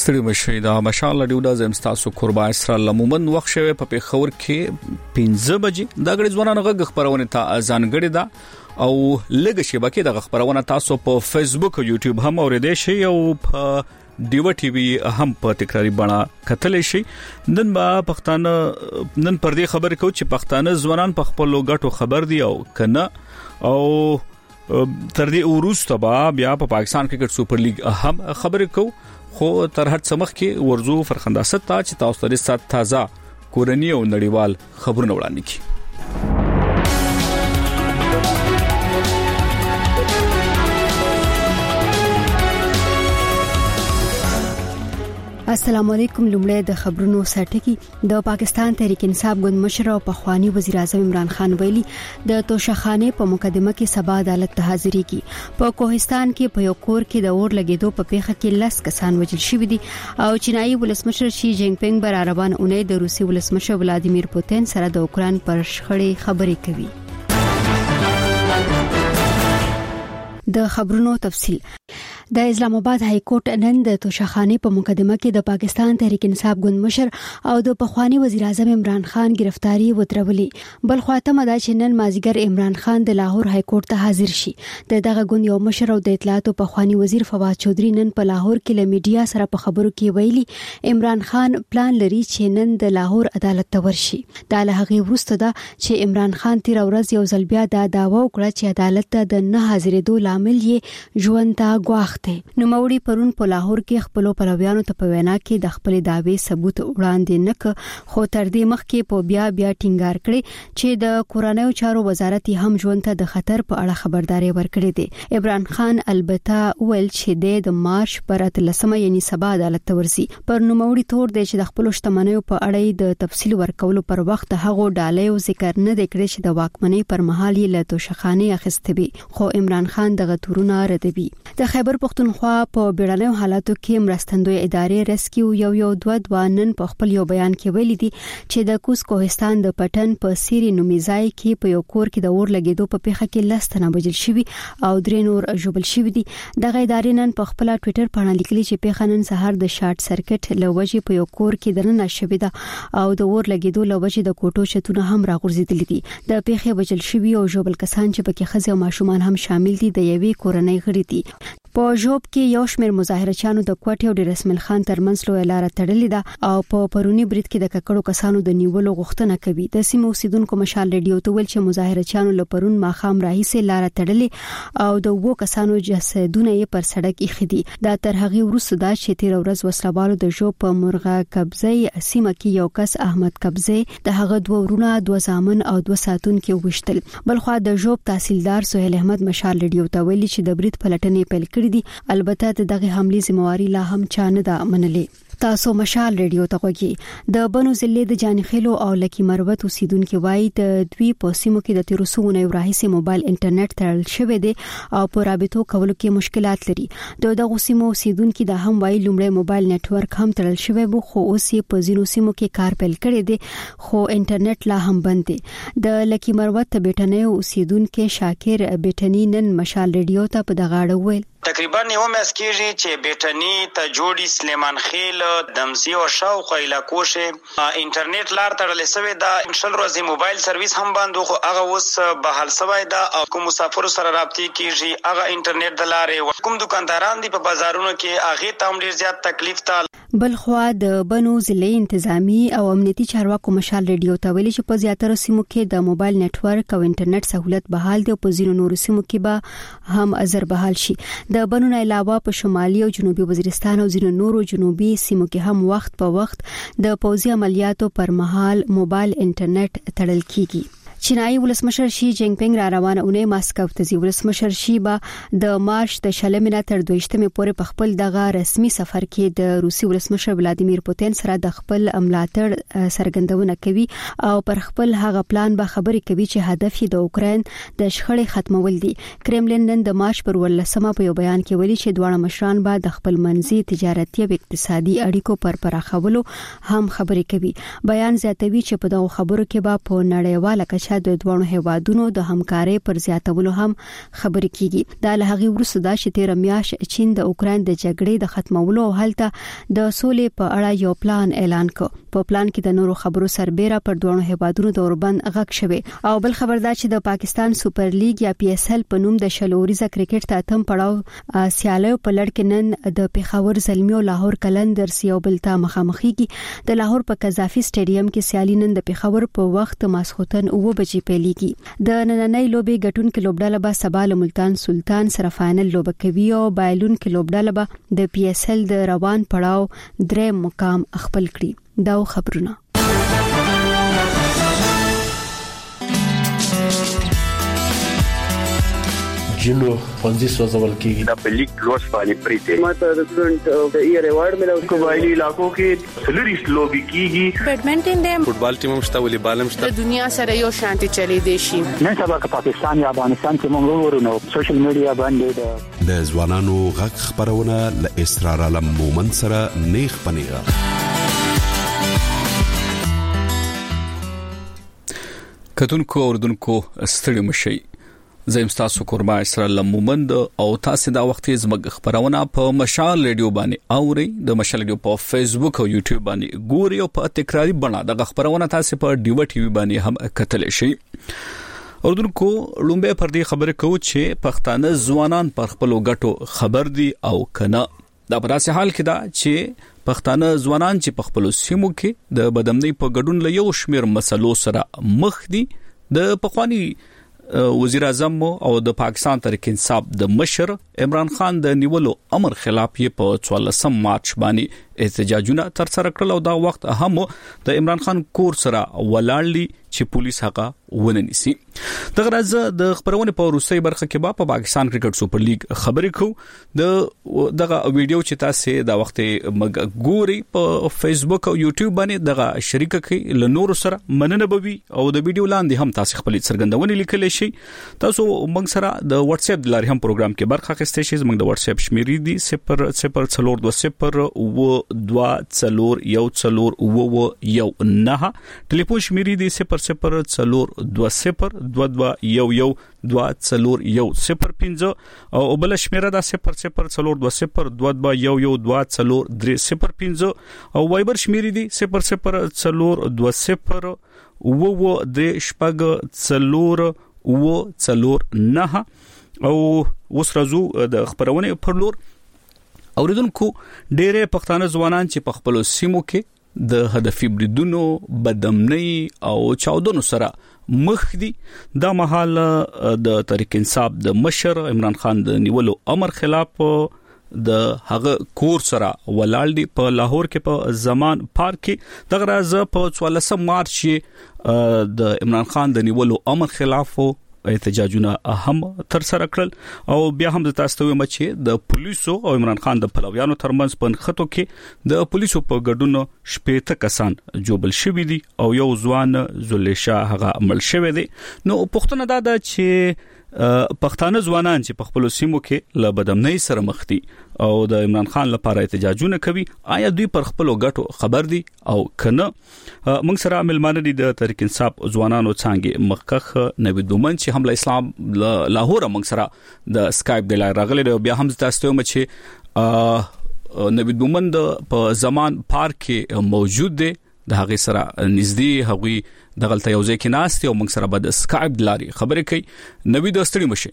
ستړي مشي دا ماشاءالله ډیوډا زمستاسو قربا اسرائیل عموماً وخت شوه په پیښور کې 15 بجې دا غړي ځوانانو غږ خبرونه ته ځانګړي ده او لږ شبکې د خبرونه تاسو په فیسبوک او یوټیوب هم اوریدئ شئ او په ډیو ټي وی هم په تکراری بڼه کتل شي. نن با پښتانه نن پر دې خبر کو چې پښتانه ځوانان په خپل لوګټو خبر دي او کنه او تر دې وروسته بیا په پاکستان کرکټ سپر لیګ هم خبر کو خو تر هڅ سمخ کې ورزو فرخنداست ته چې تاسو لري سات تازه کورنی او نړیوال خبرونه وړاندې کی. السلام علیکم. لومړی د خبرونو سرټکی. د پاکستان تحریک انصاف ګوند مشر او پخوانی وزیر اعظم عمران خان ویلي د توشخانه په مقدمه کې سبا عدالت ته حاضرې کی. په کوهستان کې په یو کور کې د اور لګیدو په پیښه کې 10 کسان وژل شوي دي او چینایي ولسمشر شي جینګ پینګ بر روان اونۍ د روسي ولسمشر ولادیمیر پوتین سره د اوکران پر شخړې خبرې کوي. د خبرونو تفصیل. د اسلام آباد های کورټ نن د توشخانه په مقدمه کې د پاکستان تحریک انصاف ګوند مشر او د پخوانی وزیر اعظم عمران خان گرفتاری وترولې. بل خواته مدا چې نن مازیګر عمران خان د لاهور های کورټ ته حاضر شي. دغه ګوند یو مشر او د اطلاعات او پخوانی وزیر فواد چودري نن په لاهور کې له میډیا سره په خبرو کې ویلي عمران خان پلان لري چې نن د لاهور عدالت ته ورشي. دا له هغه وروسته ده چې عمران خان تیر ورځ یو ځل بیا دا داوا وکړه چې عدالت ته د نه حاضرېدو لامل یې ژوند ته ګواښ ته نو موري پرون په لاهور کې خپل پلویانو ته په وینا کې د خپل داوی ثبوت وړاندې نک خو تر دې مخکې په بیا ټینګار کړي چې د کورنیو چارو وزارت هم ژوند ته د خطر په اړه خبرداري ورکړې ده. عمران خان البته ویل چې د مارچ پر 13 یعنی سبا عدالت ته ورسي. پر نو موري تور د چې د خپل شتمنیو په اړه د تفصیل ورکولو پر وخت هغه ډالې ذکر نه دکړي چې د واکمنۍ پر مهال یې له توشخانه اخیسته وي خو عمران خان دغه تورونه ردوي. د خیبر پختونخوا په بیړنیو حالاتو کې مرستندوی ادارې ریسکیو یو دوه نن په خپل یو بیان کې ویلي دي چې د کوس کوهستان د پټن په سيري نومیزای کې په یو کور کې د اور لګیدو په پیښه کې 10 تنه وژل شوي او 3 نور ژوبل شوي دي. دغه ادارې نن په خپل ټوئیټر باندې لیکلي چې پیښه نن سهار د شارټ سرکټ لوجې په یو کور کې درنه شوې ده او د اور لګیدو لوجې د کوټو شتونه هم راغورځېدل دي. د پیښې وژل شوي او ژوبل کسان چې پکې ښځې او ماشومان هم شامل دي د یوې کورنۍ غړي دي. په جوب کې یو شمېر مظاهرچیانو د کوټې او د رسمل خان ترمنځ لوی لار تړلې ده او په پرونی برید کې د ککړو کسانو د نیولو غوښتنه کوي. د سیمو اوسیدونکو مشال ریډیو ته ویل چې مظاهرچیانو له پرون ماخام راهیسې لار تړلې او د وو کسانو جسدونه یې پر سړک ایښي دي. دا تر هغه وروسته دا چې تیر ورځ وسلوالو د جوب په مرغه قبضه سیمه کې یو کس احمد قبضه د هغه دوه ورونه 2 زامن او 2 ساتونکو وشتل. بلخو د جوب تحصیلدار سہیل احمد مشال ریډیو ته ویل چې د برید پلټنې پیل کړې دي. البته دغه حمله ذمہواری لا هم چانه ده منلې. تاسو مشال ریډیو ته غوږی. د بنو ضلع د جانخیلو او لکی مروت اوسیدونکو وایي د دوی په سیمو کې د تیروسونه راهیسې موبایل انټرنیټ تړل شوی دی او په رابطو کولو کې مشکلات لري. د سیمو اوسیدونکو د هم وایي لومړی موبایل نتورک هم تړل شوی وو خو اوس یې په ځینو سیمو کې کار پیل کړی دی خو انټرنیټ لا هم بند دی. د لکی مروت بیٹنې اوسیدونکو شاکر بیٹنی نن مشال ریډیو ته په دغه اړه ویل تقریبا یو مسکیږي چې بیٹنی ته جوړی سلیمان خیل دمسی او شاوخوا علاقو شه انټرنیټ لار تړلې سوی دا انشل روزي موبایل سرویس هم بند خو هغه اوس بحال سوی دا او کوم مسافر سره رابطې کیږي هغه انټرنیټ د لارې کوم دکانداران دي په بازارونو کې هغه تام ډیر زیات تکلیف تال. بلخوا د بنو ضلع انتظامی او امنیتي چارواکو مشال ریډیو ته ویلي چې په زیاتره سیمو کې د موبایل نتورک او انټرنیټ سہولت بحال دی او په ځینو نورو سیمو کې به هم ازر بحال شي. د بنو نه علاوه په شمالي او جنوبي وزیرستان او ځینو نورو جنوبي سیمو کې هم وخت په وخت د پوځي عملیاتو پر مهال موبایل انټرنیټ تړل کیږي. چینایي ولسمشر شي جینګ پینګ را روانه اونۍ ماسکو ته ځي. ولسمشر شي به د مارچ د 20 تر 22 پورې په خپل دغه رسمي سفر کې د روسي ولسمشر ولادیمیر پوتین سره د خپل ملاتړ سرګندونه کوي او پر خپل هغه پلان به خبرې کوي چې هدف یې د اوکرين د شخړې ختمول دي. کرملین نن د مارچ پر 18 په یو بیان کې ویلي چې دواړه مشران به د خپل منځي تجارتي او اقتصادي اړیکو پر پراخولو هم خبرې کوي. بیان زیاتوي چې په دغه خبرو کې به په نړیواله همېشه د دوه هیوادونو د همکارۍ پر زیاتولو هم خبرې کیږي. دا له هغه وروسته دا چې 13 میاشت چین د اوکرين د جګړې د ختمولو او هلته د سولې په اړه یو پلان اعلان کړ. په پلان کې د نورو خبرو سربېره پر دوه هیوادونو د اوربند غږ شوی او بل خبر دا چې د پاکستان سوپر لیګ یا PSL په نوم د شلوريزه کرکټ ته اتم پړاو سیالیو په لړ کې نن د پیښور زلمی او لاهور کلندرز یو بل ته مخامخېږي. د لاهور په قذافي سټیډیم کې سیالي نن د پیښور په وخت ماسخوتن 9 بجې پیلېږي. د نننۍ لوبې ګټونکو لوبډاله به سبا له ملتان سلطان سره فائنل لوب کوي او بایلون کې لوبډاله به د PSL د روان پړاو 3 مقام خپل کړي. دا خبرونه جنو فنزي سوزول کیږي د پلیک لوس باندې پریته ماته د سټوډنټ د ایئر ایوارډ ملو قبایلی علاقو کې سلریس لوبي کیږي. بیډمنټن د فوټبال ټیم مشته والیبال مشته د دنیا سره یو شانتي چلی دی شي. نن سبا که پاکستان یا افغانستان کې موږ ورونو سوشل میډیا باندې د ځوانانو غږ خبرونه ل اسرار علم مومن سره نیخ پنیغه. کتونکو اوردونکو ستړي مشي. زم تاسو قربا اسرائیل مومند او تاسو دا وخت زموږ خبرونه په مشال ریډیو باندې اوري. د مشال ریډیو په فیسبوک او یوټیوب باندې ګوري او په تکراری بڼه د خبرونه تاسو په ډیو ټي وي باندې هم کتل شي. اوردونکو لومبه پر دې خبره کوي چې پښتانه ځوانان پر خپل غټو خبر دي او کنه. دا په داسې حال کې دا چې پښتانه ځوانان چې په خپل سیمو کې د بدمنۍ په ګډون له یو شمیر مسلو سره مخ دي. د پخوانی وزیر اعظم او د پاکستان تحریک انصاف د مشر عمران خان د نیولو امر خلاف یې په 14 مارچ باندې احتجاجونه تر سره کړل او دا وخت هم د عمران خان کور سره ولاړلی چې پولیس هغه وننسي. دغه راز د خبرونه په روسي برخه کې په پاکستان کرکټ سوپر لیګ خبرې کو. د دغه ویډیو چې تاسو دا وخت ګوري په فیسبوک او یوټیوب باندې دغه شریک کړئ ل نور سره مننه بوي او د ویډیو لاندې هم تاسو خپل څرګندونه لیکلی شي. تاسو موږ سره د واتس اپ لاري هم پروګرام کې برخه اخیستئ شئ. موږ د واتس اپ شمیرې دي 0020 2401411 ټلیفون شمیرې دي 002022112410 او بل شمیره دا 002022112430 او وایبر شمیرې دي 002040 او اوس راځو د خبرونه پر لور. اوریدونکو ډېرې پښتانه ځوانان چې په خپل سیمو کې د هدفي بریدونو بدمنۍ او چاودنو سره مخ دي. دا مهال د تحریک انصاف د مشر عمران خان د نیولو امر خلاف د هغه کور سره ولاړ دي په لاهور کې په زمان پارک کې. دغه راز په 14 مارچ د عمران خان د نیولو امر خلاف احتجاجونه هم تر سره کړل او بیا هم د تاسو ته مچې د پولیسو او عمران خان د پلویانو ترمنځ په خطو کې د پولیسو په ګډون 18 کسان جوبل شوی دي او یو ځوان زلیشا هغه عمل شوی دی. نو پښتنه دا چې پښتانه ځوانان چې په خپل سیمو کې له بدمنۍ سره مخ دي او د عمران خان لپاره احتجاجونه کوي، آیا دوی پر خپل غټو خبر دي او کنه؟ موږ سره ملمانه دي د تحریک انصاف ځوانانو څنګه مخکخ نوید دومن چې حمله اسلام لاهور موږ سره د اسکایپ د لای راغلي او بیا هم تاسو ته چې نوید دومن په زمان پارک کې موجود دي، د هغه سره نږدې هغوی د غلطه یو ځای کې ناست او موږ سره به د اسکایپ لاري خبرې کوي. نوید ستړي مشي.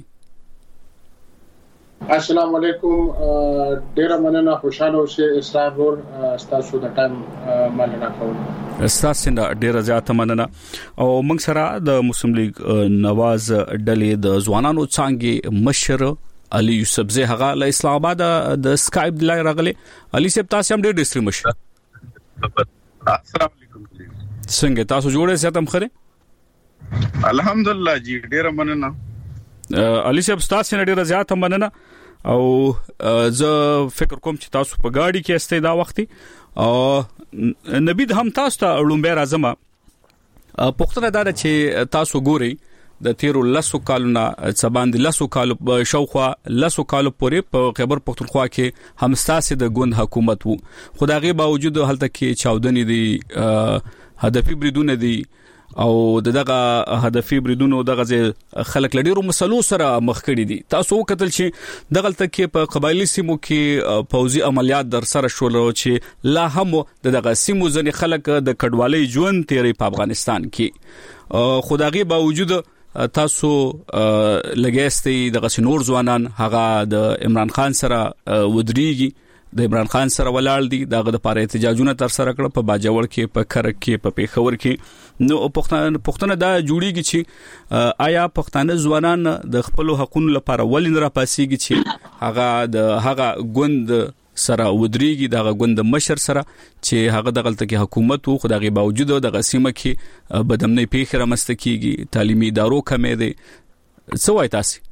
السلام علیکم، ډیر مننه، خوشاله اوسئ. اسرار ور تاسو د ټایم مننه کوم. تاسو نه ډیر زیاته مننه. او موږ سره د مسلم لیگ نواز ډلې د ځوانانو څنګه مشر علي یوسف زه هغه له اسلام آباد د اسکایپ لاري راغلي. علي صاحب تاسو هم ډیر ستړي مشي. السلام علیکم. څنګه تاسو جوړه ساتم خره؟ الحمدلله جی ډیر مننه. علي صاحب تاسو نه ډیر زیاته مننه او زه فکر کوم چې تاسو په گاډي کې استئ دا وختي او نبید هم تاسو ته لومبه راځم. پښتنه دا چې تاسو ګوري د تیرو لاسو کالونه سباند لاسو کال شاوخوا لاسو کال پورې په خیبر پختونخوا کې همستاسه د ګوند حکومت وو، خدایغه باوجود هلته کې چاودنې دي، هدفي بریدونه دي او دغه هدفي بریدونو دغه خلک لډیرو مسلو سره مخ کړي دي. تاسو وکتل چې دغه تکي په قبایلی سیمو کې پوځي عملیات در سره شول چې لا هم دغه سیمو ځنې خلک د کډوالۍ ژوند تیری په افغانستان کې خدایي باوجود تاسو لګیستي دغه نور ځوانان هغه د عمران خان سره ودرېږي د عمران خان سره ولاړ دي دغه د پاره احتجاجونه تر سره کړ په باجوړ کې په کرک کې په پیښور کې نو پښتنه دا جوړیږي چې آیا پښتانه ځوانان د خپل حقوقو لپاره ولین را پاسيږي چې هغه غوند سره ودرېږي دغه غوند مشر سره چې هغه دغه تلکي حکومت خو دغه باوجود دغه سیمه کې بدمنۍ پیښه رامستکیږي تعلیمي ادارو کمې دي څه وایي تاسو؟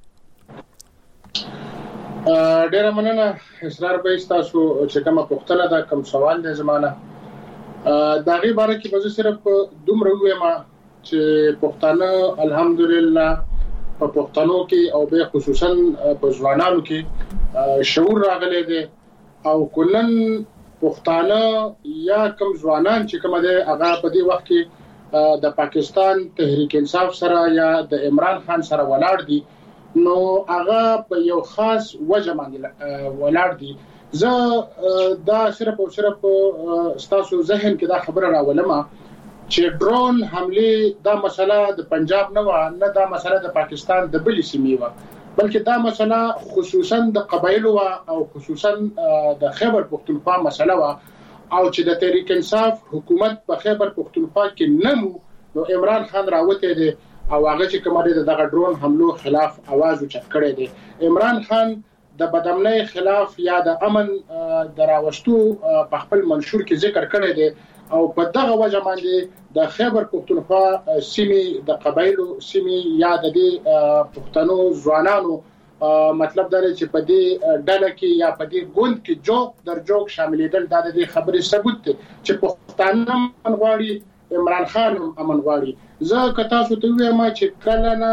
ډیر مننه اصرار به تاسو چې کومه پوښتنه دا کوم سوال دی زمانہ دا غي باره کې به صرف دومره وایم چې پښتانه الحمدلله په پښتنو کې او به خصوصا په ځوانانو کې شعور راغلی دی او کلن پښتانه یا کوم ځوانان چې کومه دی هغه په دې وخت کې د پاکستان تحریک انصاف سره یا د عمران خان سره ولاړ دي نو هغه په یو خاص وجه باندې ولاړ دي. زه دا صرف او صرف ستاسو ذهن کې دا خبره راولم چې ډرون حمله دا مسله د پنجاب نه دا مسله د پاکستان د بلې سیمې و بلکې دا مسله خصوصا د قبایلو او خصوصا د خیبر پختونخوا مسله و او چې د تحریک انصاف حکومت په خیبر پختونخوا کې نمو نو عمران خان راوته دي او هغه چې کومه دغه ډرون حملو خلاف आवाज اوچت کړی دی. عمران خان د بدامنۍ خلاف یا د امن دراوستو په خپل منشور کې ذکر کړی دی او په دغه وجه باندې د خیبر پختونخوا سیمې د قبایلو سیمې یا د دې پښتنو ځوانانو مطلب دا چې په دې ډله کې یا په دې ګوند کې جوړ در جوړ شاملېدل د دې خبرې ثبوت دی چې پښتانه منغواړي عمران خان امن غواړي. زه کتا سو ته وایم چې کله نه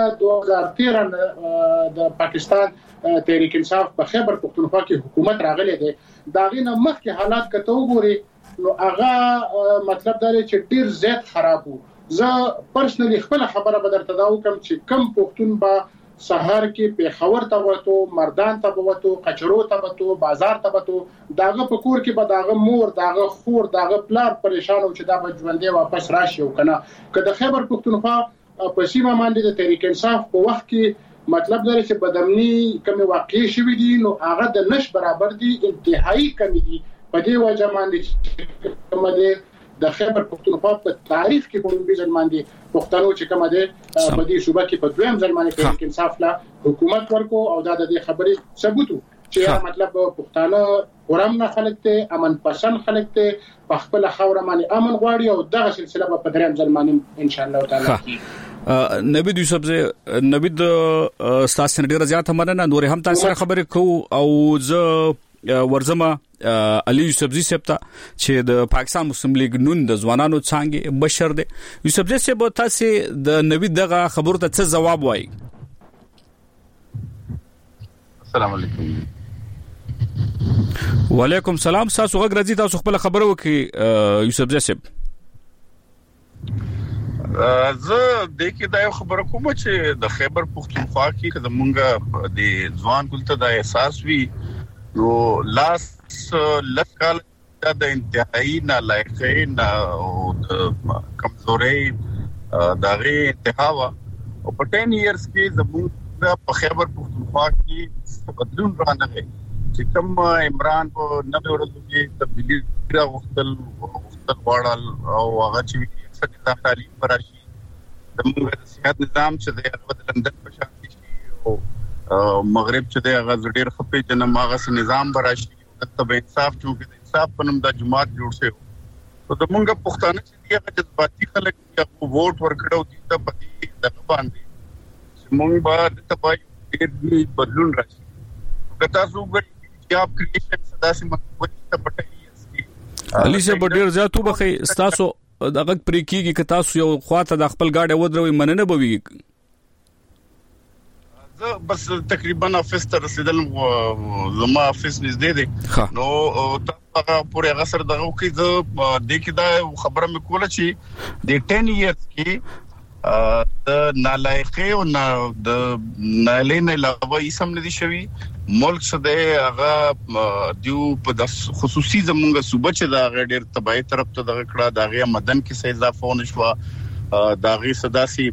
2013 د پاکستان تحریک انصاف په خیبر پختونخوا کې حکومت راغلی دی دا غینه مخکې حالات کته وګوري نو هغه مطلب دا چې ډیر زیات خراب وو. زه پرسنلی خپل خبره بدرته دا وکم چې کم پختون با سحر کې پیښور ته وته مردان ته وته قچرو ته وته بازار ته وته داغه پکور کې به داغه مور داغه خور داغه پلار پریشان او چې دا ژوندې واپس راشي او کنه که د خیبر پختونخوا په سیمه باندې د تحریک انصاف په وخت کې مطلب دا چې بدامنۍ کوم واقع شوې دي نو هغه د نش برابر دي انتهایی کم دي په دې وجه باندې کوم دي د خیبر پختونخوا په تاریخ کې په لومړي ځل باندې پښتنو چې کومه ده په دې صوبه کې په دویم ځل باندې تحریک انصاف لا حکومت ورکو او دا د دې خبرې ثبوت چې مطلب پښتانه ورمنه خلک ته امن پسند خلک ته په خپل خوره باندې امن غواړي او دغه سلسله په دریم ځل باندې ان شاء الله تعالی نبی یوسف زه نبی د استاد ډیر زیات مننه نور هم تاسو سره خبرې کوو او زه ورزمه علي یوسفزي سپتا چې د پاکستان مسلم لیگ نون د ځوانانو څنګه بشر دي. یوسفزي سپ تاسو د نوی دغه خبرو ته څه جواب وایي؟ السلام علیکم. وعلیکم السلام. تاسو غږ راځي تاسو خپل خبرو کې یوسفزي سپ. زه د کې دا خبره کوم چې د خیبر پختونخوا کې د مونږه د ځوان ګلته د احساس وی نو لاس لکال د انتهایی نالایقین او د کمزوري دغه انتهاوا او په 10 ایئرز کې زموږ په خیبر پختونخوا کې بدلون رانغی چې کوم عمران په 90 ورځو کې تبدیلی راوستل وړل او هغه چې څنګه تعلیم پراشي زموږ د صحت نظام چې د هغه د لندن په شان دي او مغرب چې د هغه ډېر خپې جنم هغه نظام براشي د انصاف چې د انصاف په نوم د جماعت جوړ شوی نو د مونږ پښتانه چې هغه جذباتي خلک چې ووټ ورکړو دي ته پدې د باندې چې مونږ به تبای ډېر بدلون راشي که تاسو وګورئ چې اپ کریشن صدا سي مخوي ته پټي علي سه ډېر زیاتو بخي تاسو دغه پرې کیږي که تاسو یو خواته د خپل گاډي ودروي مننه بوي زه بس تقریبا افس ته رسیدل زما افس نږدې دی نو پورې غسر دغه کې د کې دا خبره مې کوله چې د 10 ایئرز کې د نالایقي او د نالین علاوه اسم نه دي شوی ملک څخه هغه دیو په خصوصي زمونږ صوبه چې دا غډیر تبعی طرف ته دغه کړه دغه مدن کې څه اضافه ونشو دغه صداسي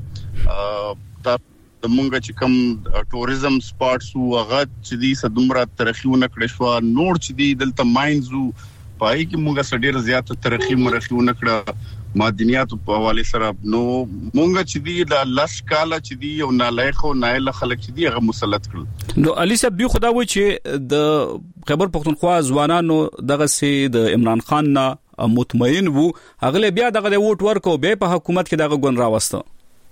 مونږ چې کوم ټوریزم سپاټس هغه چې دي سدمره ترخیونه کړې شو نور چې دي دلته ماینز پای کې مونږه سډیر زیات ترخی مرخیونه کړه معدنیات په حواله سره نو مونږ چې دي د لاس کاله چې دي او نالایق او نایل خلک چې دي هغه مسلط کړل نو علي صاحب دی خدا و چې د خیبر پختونخوا ځوانانو دغه سي د عمران خان نه مطمئن وو هغه بیا دغه ووټ ورکو به په حکومت کې دغه ګون راوسته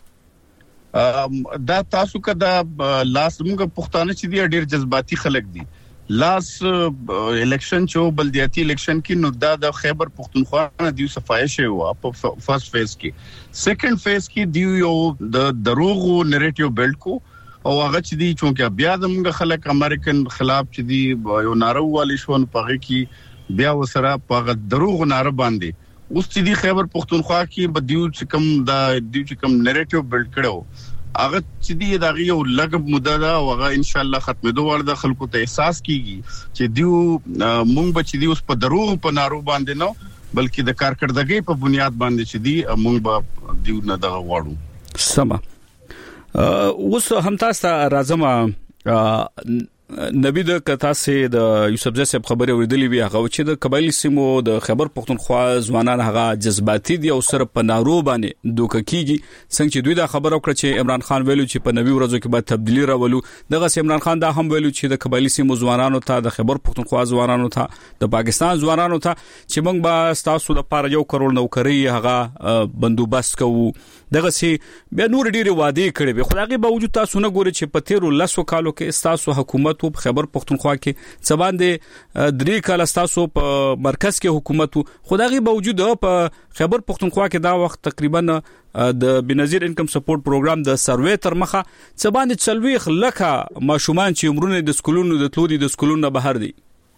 دا تاسو کدا لاس موږ پښتانه چې دی ډیر جذباتي خلک دي لاس الیکشن چو بلدیاتي الیکشن کې نو د خیبر پختونخوا نه دی صفای شوی و په فرست فیز کې سیکنډ فیز کې دی یو د دروغ نریټیو بیلډ کو او هغه چې دی چې بیا د موږ خلک امریکن خلاف چې دی یو نارو والی شون پغه کې بیا وسره په دروغ ناره باندې اوس چې دی خیبر پختونخوا کې بدیو چې کوم نریټیو بیلډ کړو هغه چې دی دغه یو لګب مدده دا هغه ان شاء الله ختمېدو ورده خلکو ته احساس کیږي چې دیو مونږ به چې دی اوس په دروغ په نارو باندې نو بلکې د کارکړدګۍ په بنیاد باندې چې دی مونږ به دیو نه دغه واړو سما اوس هم تاسو راځم نبی د کتا سي د یوسفزي صاحب خبره ورېدلې وی هغه چې د قبایلی سیمو د خیبر پختونخوا ځوانان هغه جذباتي دي او سره په نارو باندې دوک کیږي څنګه چې دوی دا خبره وکړه چې عمران خان ویلو چې په نوي ورځو کې به تبدیلی راولو دغه عمران خان دا هم ویلو چې د قبایلی سیمو ځوانانو ته د خیبر پختونخوا ځوانانو ته د پاکستان ځوانانو ته چې موږ به تاسو د پاره 1 کروڑ نوکری هغه بندوبست کوو دغه سي بیا نور ډیره وعده کړې به خدای باوجود تاسو نه ګوري چې په 13 کالو کې تاسو حکومت په خیبر پختونخوا کې څباندې 3 کال تاسو په مرکز کې حکومت خدای باوجود په خیبر پختونخوا کې دا وخت تقریبا د بنظیر انکم سپورټ پروګرام د سروې تر مخه څباندې 40 لکه ماشومان چې عمرونه د سکولونو د تلودي د سکولونو بهر دي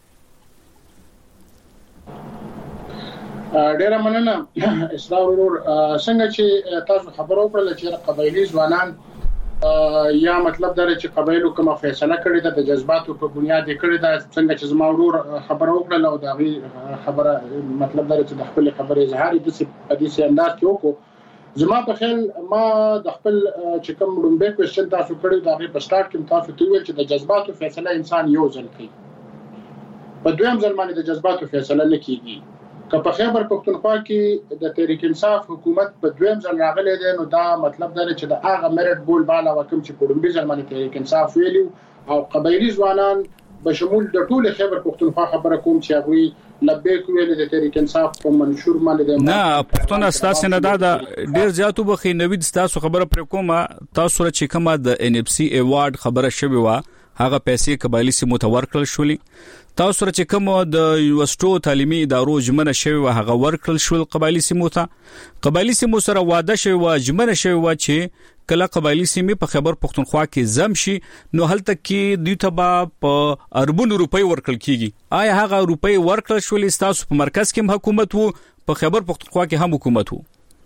ډیره مننه اسلام ورور څنګه چې تاسو خبرو کړل چې قبایلی ځوانان یا مطلب دا چې قبایلو کومه فیصله کړې ده د جذباتو په بنیاد کړې ده څنګه چې زما ورور خبرو کړل او دا خبره مطلب دا چې د خپل خبرې اظهار د حدیث انداز کې وکړو زما په خیال ما د خپل چې کوم لومبه کوېشن تاسو کړی دا په سٹارټ کې تاسو ته ویل چې د جذباتو فیصله انسان یو ځل کوي په دویم ځل باندې د جذباتو فیصله نه کیږي که په خیبر پختونخوا کې د تحریک انصاف حکومت په دویم ځل راغلی دی نو دا مطلب دا چې د هغه میرټ بول بالا وکم چې په لومبي ځل باندې تحریک انصاف ویلو او قبایلی ځوانان بشمول د ټول خیبر پختونخوا خبره کوم چې هغه لبیک ویل د تحریک انصاف په منشور باندې نه پښتون استاد نه دا ډیر زیاتو بخي نوید تاسو خبره پر کومه تاسو چې کومه د ان اف سي ایوارډ خبره شوی و هغه پیسې قبایلی سي متور کړل شولې تاسو چې کوم د یونیورسيټو تعلیمي ادارو جمنه شوی هغه ورکړل شول قبایلی سیمو ته قبایلی سیمو سره واده شوی جمنه شوی چې کله قبایلی سیمې په خیبر پختونخوا کې زم شي نو هلته کې دوی ته په اربون روپۍ ورکړل کیږي آیا هغه روپۍ ورکړل شولې تاسو په مرکز کې حکومت وو په خیبر پختونخوا کې هم حکومت وو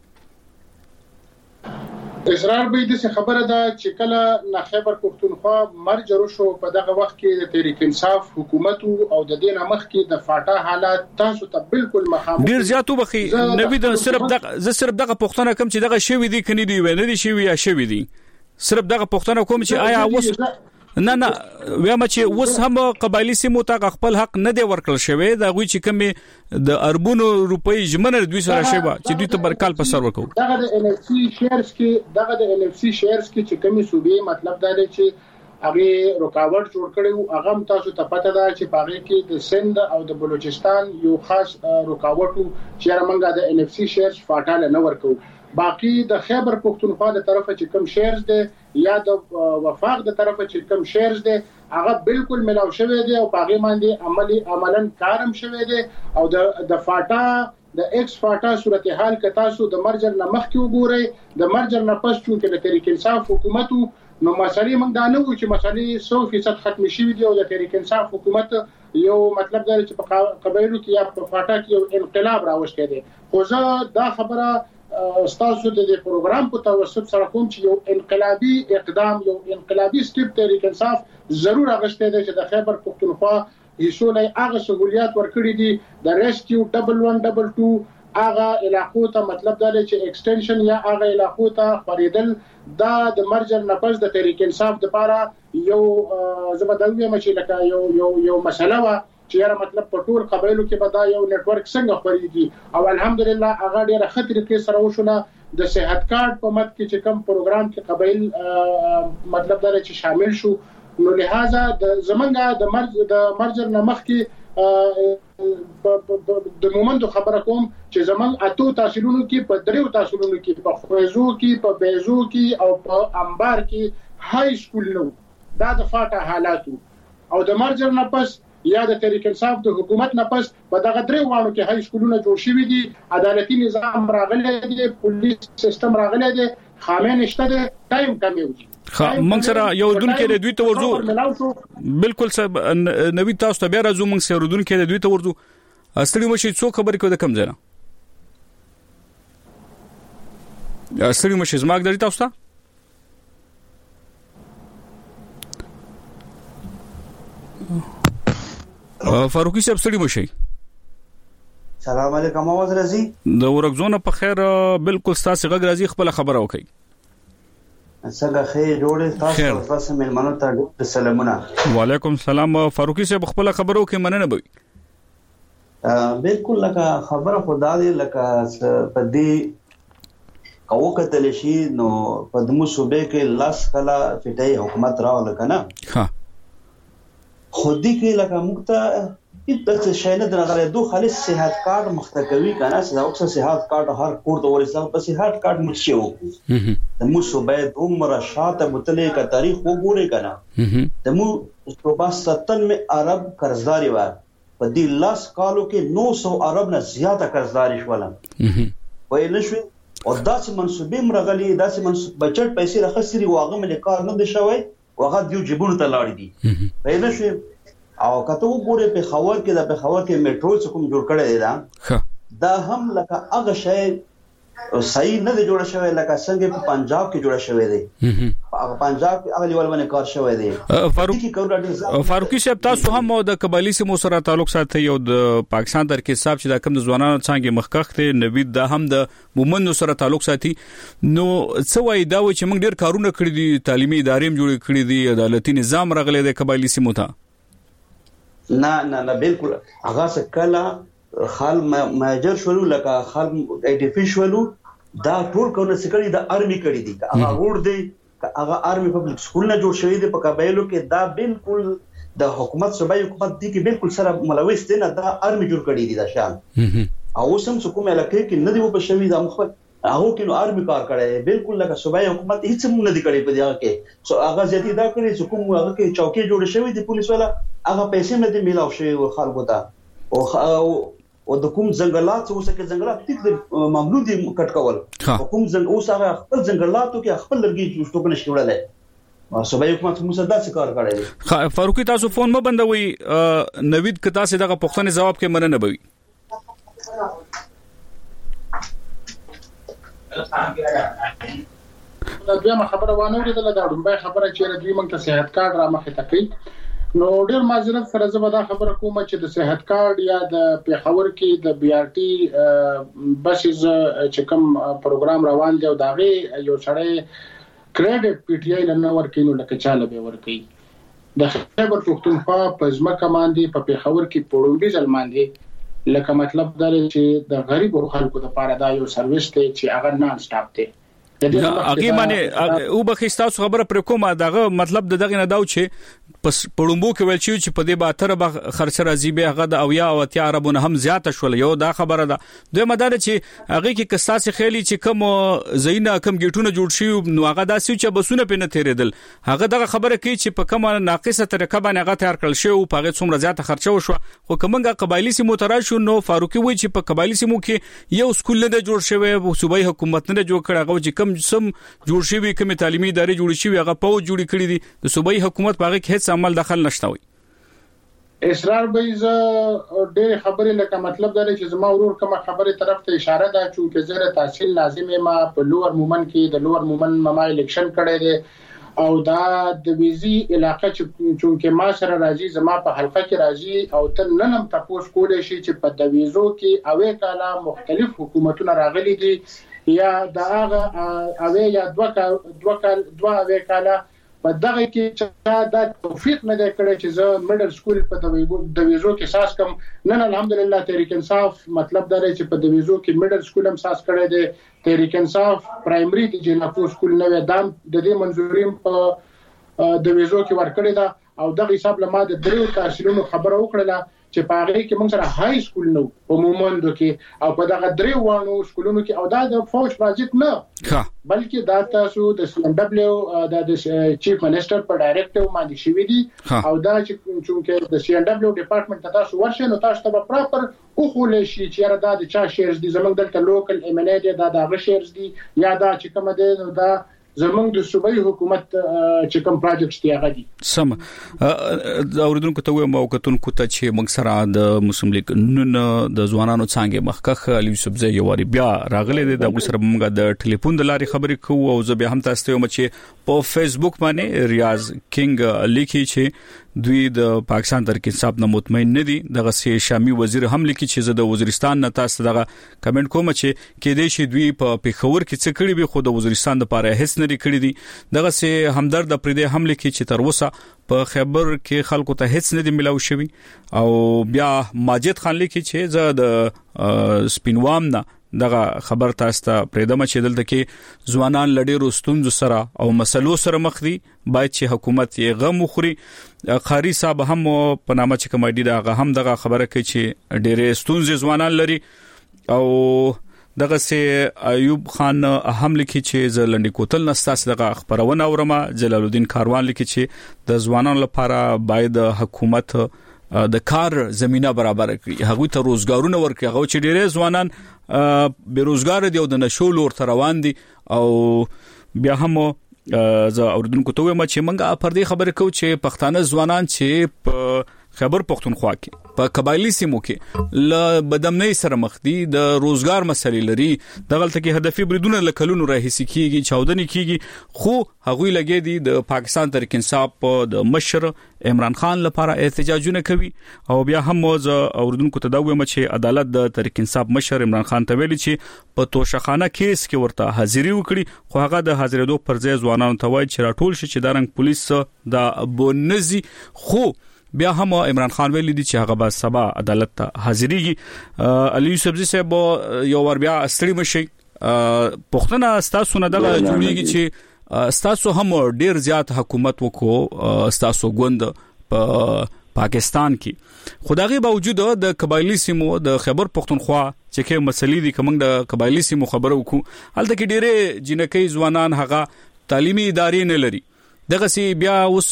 اصرار به د خبره ده چې کله نه خیبر پختونخوا مرج شو په دغه وخت کې د تحریک انصاف حکومت او د دین مخ کې د فاټا حالات تاسو ته بالکل مخامخ ډیر زیاتو بخي نبی د صرف دغه پښتنه کم چې دغه شوی دی کني دی ونه دی شوی یا شوی دی صرف دغه پښتنه کوم چې آیا اوس نه وایم چې اوس هم قبایلی سیمو ته خپل حق نه دی ورکړل شوی دا غوي چې کمی د اربونو روپۍ جمنه دوی سره شوی چې دوی ته برکال په سر ورکو دغه د ان اف سي شیرز کې چې کمی صوبې مطلب دا دی چې هغه رکاوټ جوړ کړي هغه تاسو ته پته ده چې پاره کې د سند او د بلوچستان یو خاص رکاوټ چې موږ د ان اف سي شیرز فاټاله نه ورکو باقی د خیبر پختونخوا د طرفه چې کم شیرز دي یا د وفاق د طرفه چې کم شیرز دي هغه بالکل ملاو شوی دی او پاغي باندې عملاً کارم شوی دی او د فاټا د ایکس فاټا صورتحال ک تاسو د مرجر نه مخ کې وګورئ د مرجر نه پس چې د تحریک انصاف حکومت نو مسالې موږ دا نه و چې مسالې 100% ختم شي وي او د تحریک انصاف حکومت یو مطلب دا چې په قبایلو کې یا په فاټا کې یو انقلاب راوښته دي. خو زه دا خبره استاسو د پروګرام په توسط سره کوم چې یو انقلابي اقدام یو انقلابي سټیپ تحریک انصاف ضرور اغشته دي چې د خیبر پختونخوا هیڅولای هغه سہولیات ورکړي دي د ریسکیو 1112 هغه علاقو ته مطلب دا چې ایکسټنشن یا هغه علاقو ته خریدل دا د مرجر نفس د تحریک انصاف لپاره یو زبردوی مچ لکه یو مسله وا چې یاره مطلب په ټول قبایلو کې به دا یو نتورک څنګه خوريږي او الحمدلله هغه ډیره خطر کې سره وشوله د صحت کارت په مت کې چې کوم پروګرام کې قبایل مطلب دا چې شامل شو نو لہذا د زمنګ د مرجر نمخ کې د مومند خبره کوم چې زمنګ اتو تحصیلونو کې په دریو تحصیلونو کې په خوځو کې په بیزو کې او په انبار کې های سکول نو دا د فاټا حالاتو او د مرجر نفس یا د تحریک انصاف د حکومت نه پس په دغه درې وانو کې های سکولونه جوړ شوي دي عدالتي نظام راغلی دی پولیس سیستم راغلی دی خامه نشته دی ټایم کم یو موږ سره یو دن کې د دوی ته ورځو بالکل سب نوی تاسو ته بیا راځو موږ سره دن کې د دوی ته ورځو استړي مشي څو خبرې کوي د کم ځای نه استړي مشي زماګ درې تاسو ته فاروقي صاحب ستړي مشي. سلام علیکم आवाज راځي د ورګزونه په خیر بالکل تاسو غږ راځي خپل خبره وکړئ. څنګه خیر جوړه تاسو تاسو ملمنو ته سلامونه. وعلیکم السلام فاروقي صاحب خپل خبره وکړئ مننه به. بالکل لکه خبره خدا دې لکه په دې او کتل شي نو په دمو صوبې کې لاس کلا فټي حکومت راول کنه. ها خودی کې لکه مخته د شاینه د نظر دوه خالص صحت کارت مختکوي کنه چې اوسه صحت کارت هر کور ته ورسېږي په صحت کارت مرشيو د مو صوبې عمر شاته متلې کا تاریخ وګوري کنه د مو صوبه 97 ارب قرضداري و په دې لاس کالو کې 900 ارب نه زیاته قرضداري شوله وای نشوي او داسې منسوبې مرغلي داسې منسوب بجټ پیسې راخسري واغه ملي کار نه دي شوی وغه دیو جبونو ته لاړ دي پیدا شو او کته وګوره په خاور کې د په خاور کې میټرو کوم جوړ کړی دا هم لکه هغه شی صحیح نه دی جوړ شوی لکه څنګه په پنجاب کې جوړ شوی دی هغه پنجاب کې هغه لیول باندې کار شوی دی. فاروقي صاحب تاسو هم د قبایلی سیمو سره تعلق ساتي او د پاکستان تر کې حساب چې د کم د ځوانانو څنګه مخکخ ته نوید د هم د مومنو سره تعلق ساتي نو څه وای دا و چې موږ ډیر کارونه کړی دي تعلیمي ادارې جوړ کړی دي عدالتي نظام راغلی د قبایلی سیمو ته نه بالکل هغه څه کله خال ماجر شولو لکه خال ایډیفیشولو دا ټول کونه سکړی د ارمي کړی دي هغه ور دی هغه ارمي پبلک سکول نه جوړ شوی دی په قبایلو کې دا بالکل د حکومت صوبایي حکومت دی کې بالکل سره ملوث دي نه دا ارمي جوړ کړی دي دا شان او سم کوم علاقې کې نه دی په شوی دا مخ هغه کې نو ارمي کار کړی بالکل لکه صوبایي حکومت هیڅ مونږ نه دی کړی په دغه کې سو هغه ځتی دا کړی چې کوم هغه کې چوکي جوړ شوی دی پولیس والا هغه پیسې نه دی میلاو شوی خلکو ته او د کوم ځنګلات اوسه کې ځنګلات تک ممنوع دي کټ کول کوم ځنګل اوسه هغه خپل ځنګلاتو کې خپل لرګي شټوکنه شوړلې صوبایي حکومت موږ سره داسې کار کړی. فاروقي تاسو فون مې بندوي نوید کتا سي دغه پښتني جواب کې مننه بوي. دا بیا خبره وانه ورته دا ډومبه خبره چې دوی موږ ته صحت کارت را مخه تکي نو ډیر معذرت سره زه به دا خبره کوم چې د صحت کارت یا د پیښور کې د بي ار ټي بسز چې کوم پروګرام روان دی او داغه یو سړی کریډټ پی ټی آی نه ورکینو لکه چاله به ورکی د خیبر پختونخوا په ځمکه باندې په پیښور کې پړومبي ځل باندې لکه مطلب دا چې د غریب خلکو لپاره دا یو سرویس دی چې هغه نان سټاپ دی اګه باندې او بخښتا خبره پر کومه دغه مطلب دغه نه داو چې پس پړومبو کې ویل چې په دې باتره به خرچ راځي به هغه د اویا او اتیا عربونه هم زیات شول یو دا خبره ده دوی مدار چې هغه کې قصاص خېلی چې کوم زینا کم گیټونه جوړ شي نو هغه داسې چې بسونه پنه تیرېدل هغه دغه خبره کوي چې په کومه ناقصه طریقه باندې هغه تیار کړل شو او په هغه څومره زیات خرچه وشو خو کومه قبایلی سیمو تراشو نو فاروقي وایي چې په قبایلی سیمو کې یو سکول نه جوړ شوی او صوبایي حکومت نه جوړ کړ هغه چې کم سم جوړ شوی کوم تعلیمي ادارې جوړ شوی هغه په جوړ کړی دي د صوبایي حکومت په هغه کې هیڅ عمل دخل نشته وي. اسرار به ز ډېر خبرې لکه مطلب دا چې زما ورور کوم خبره طرف ته اشاره ده چې زه تحصیل لازم ما په لوور مومن کې د لوور مومن ما الیکشن کړی دی او دا د ویزي علاقې چې ما سره راځي زما په حلقه کې راځي او تل ننم تاسو کولای شي چې په د ویزو کې اوې کاله مختلف حکومتونه راغلي دي یا دا هغه اوې یا دوه اوې کاله په دغه کې چې دا توفیق نه کړی چې زه میډل سکول په د ویزو کې ساس کوم نن الحمدلله تحریک انصاف مطلب دا دی چې په د ویزو کې میډل سکول هم ساس کړی دی تحریک انصاف پرایمري د جنافو سکول نه دام د دې منځوریم په د ویزو کې ورکړی دا او دغه حساب لمه د دریو تحصیلونو خبره وکړه چې په هغه کې موږ سره های سکول نو په مومندو کې او په دغه دریو وانو سکولونو کې او دا د فوج پروجیکټ نه بلکې دا تاسو د سی ام دبليو د چیف منسٹر په ډایریکټیو باندې شوی دي او دا چې د سی ام دبليو ډپارټمنټ تاسو ورشه نو تاسو ته پراپر او خولې شي چې دا د چا شیرز دي زموږ دلته لوکل ام ان ای دی دا د شیرز دي یا دا چې کوم دی نو دا زمونږ د صوبایي حکومت چې کوم پروجیکټس دی هغه دي سم دا اوریدونکو ته وایم او کتونکو ته چې موږ سره د مسلم لیگ نن د ځوانانو څنګه مخکخ علي یوسف زئی یواري بیا راغله د سره موږ د ټلیفون د لارې خبرې کوو او زه به هم تاسو ته چې په فیسبوک باندې ریاض کینګ لیکي چې دوی د پاکستان تحریک انصاف نه مطمئن نه دي دغه سي شامي وزیر هم لیکي چې زه د وزیرستان نه تاسو دغه کمنټ کوم چې کې دې شي دوی په پیښور کې څه کړی به خو د وزیرستان لپاره هیڅ نه کړی دي دغه سي همدرد پردې هم لیکي چې تر اوسه په خیبر کې خلکو ته هیڅ نه دی ملاو شوی او بیا ماجد خان لیکي چې زه د سپینوام نه دغه خبر تاسو ته پریدم چې دلته کې ځوانان لړې روستونز سره او مسلو سره مخ دي باید چې حکومت یې غم وخوري قاری صاحب هم په نامه چې کمیډي دا هم دغه خبره کوي چې ډېرې ستونزې ځوانان لري او دغه سي ایوب خان هم لیکي چې ز لنډی کوتل نستاس دغه خبرونه اورما جلال الدین کاروان لیکي چې د ځوانانو لپاره باید حکومت د کار زمينه برابر کړي هغه ته روزګارونه ورکړي هغه چې ډېر ځوانان بیروزګار دي او د نشو لور تر روان دي او بیا هم زه اوریدونکو ته وایم چې موږ پر دې خبرې کوو چې پښتانه ځوانان چې په خیبر پختونخوا کې په قبایلی سیمو کې ل بدمنۍ سره مخ دي د روزګار مسلې لري دغلته کې هدفي بریدونه لکلونو راهسي کیږي چاودنې کیږي خو هغوی لګي دي د پاکستان تحریک انصاف د مشر عمران خان لپاره احتجاجونه کوي او بیا هم موږ اوردونکو ته دا وایم چې عدالت د تحریک انصاف مشر عمران خان ته ویلي چې په توشخانه کیس کې ورته حاضری وکړي خو هغه د حاضرېدو پر ځای ځوانانو ته وایي چې راټول شي چې دارنګ پولیس د بونزي خو بیا هم عمران خان ویلي دي چې هغه به سبا عدالت ته حاضرېږي علي یوسف زئی صاحب یو ور بیا استړي مشي پښتنه تاسو نه دغه جوړیږي چې تاسو هم ډیر زیات حکومت وکړو تاسو غوند په پاکستان کې خدایي باوجود د قبایلی سیمو د خیبر پختونخوا چې کوم مسلې دي کوم د قبایلی سیمو خبرو کو هلته کې ډېرې جنکې ځوانان هغه تعلیمي ادارې نه لري دغه سی بیا اوس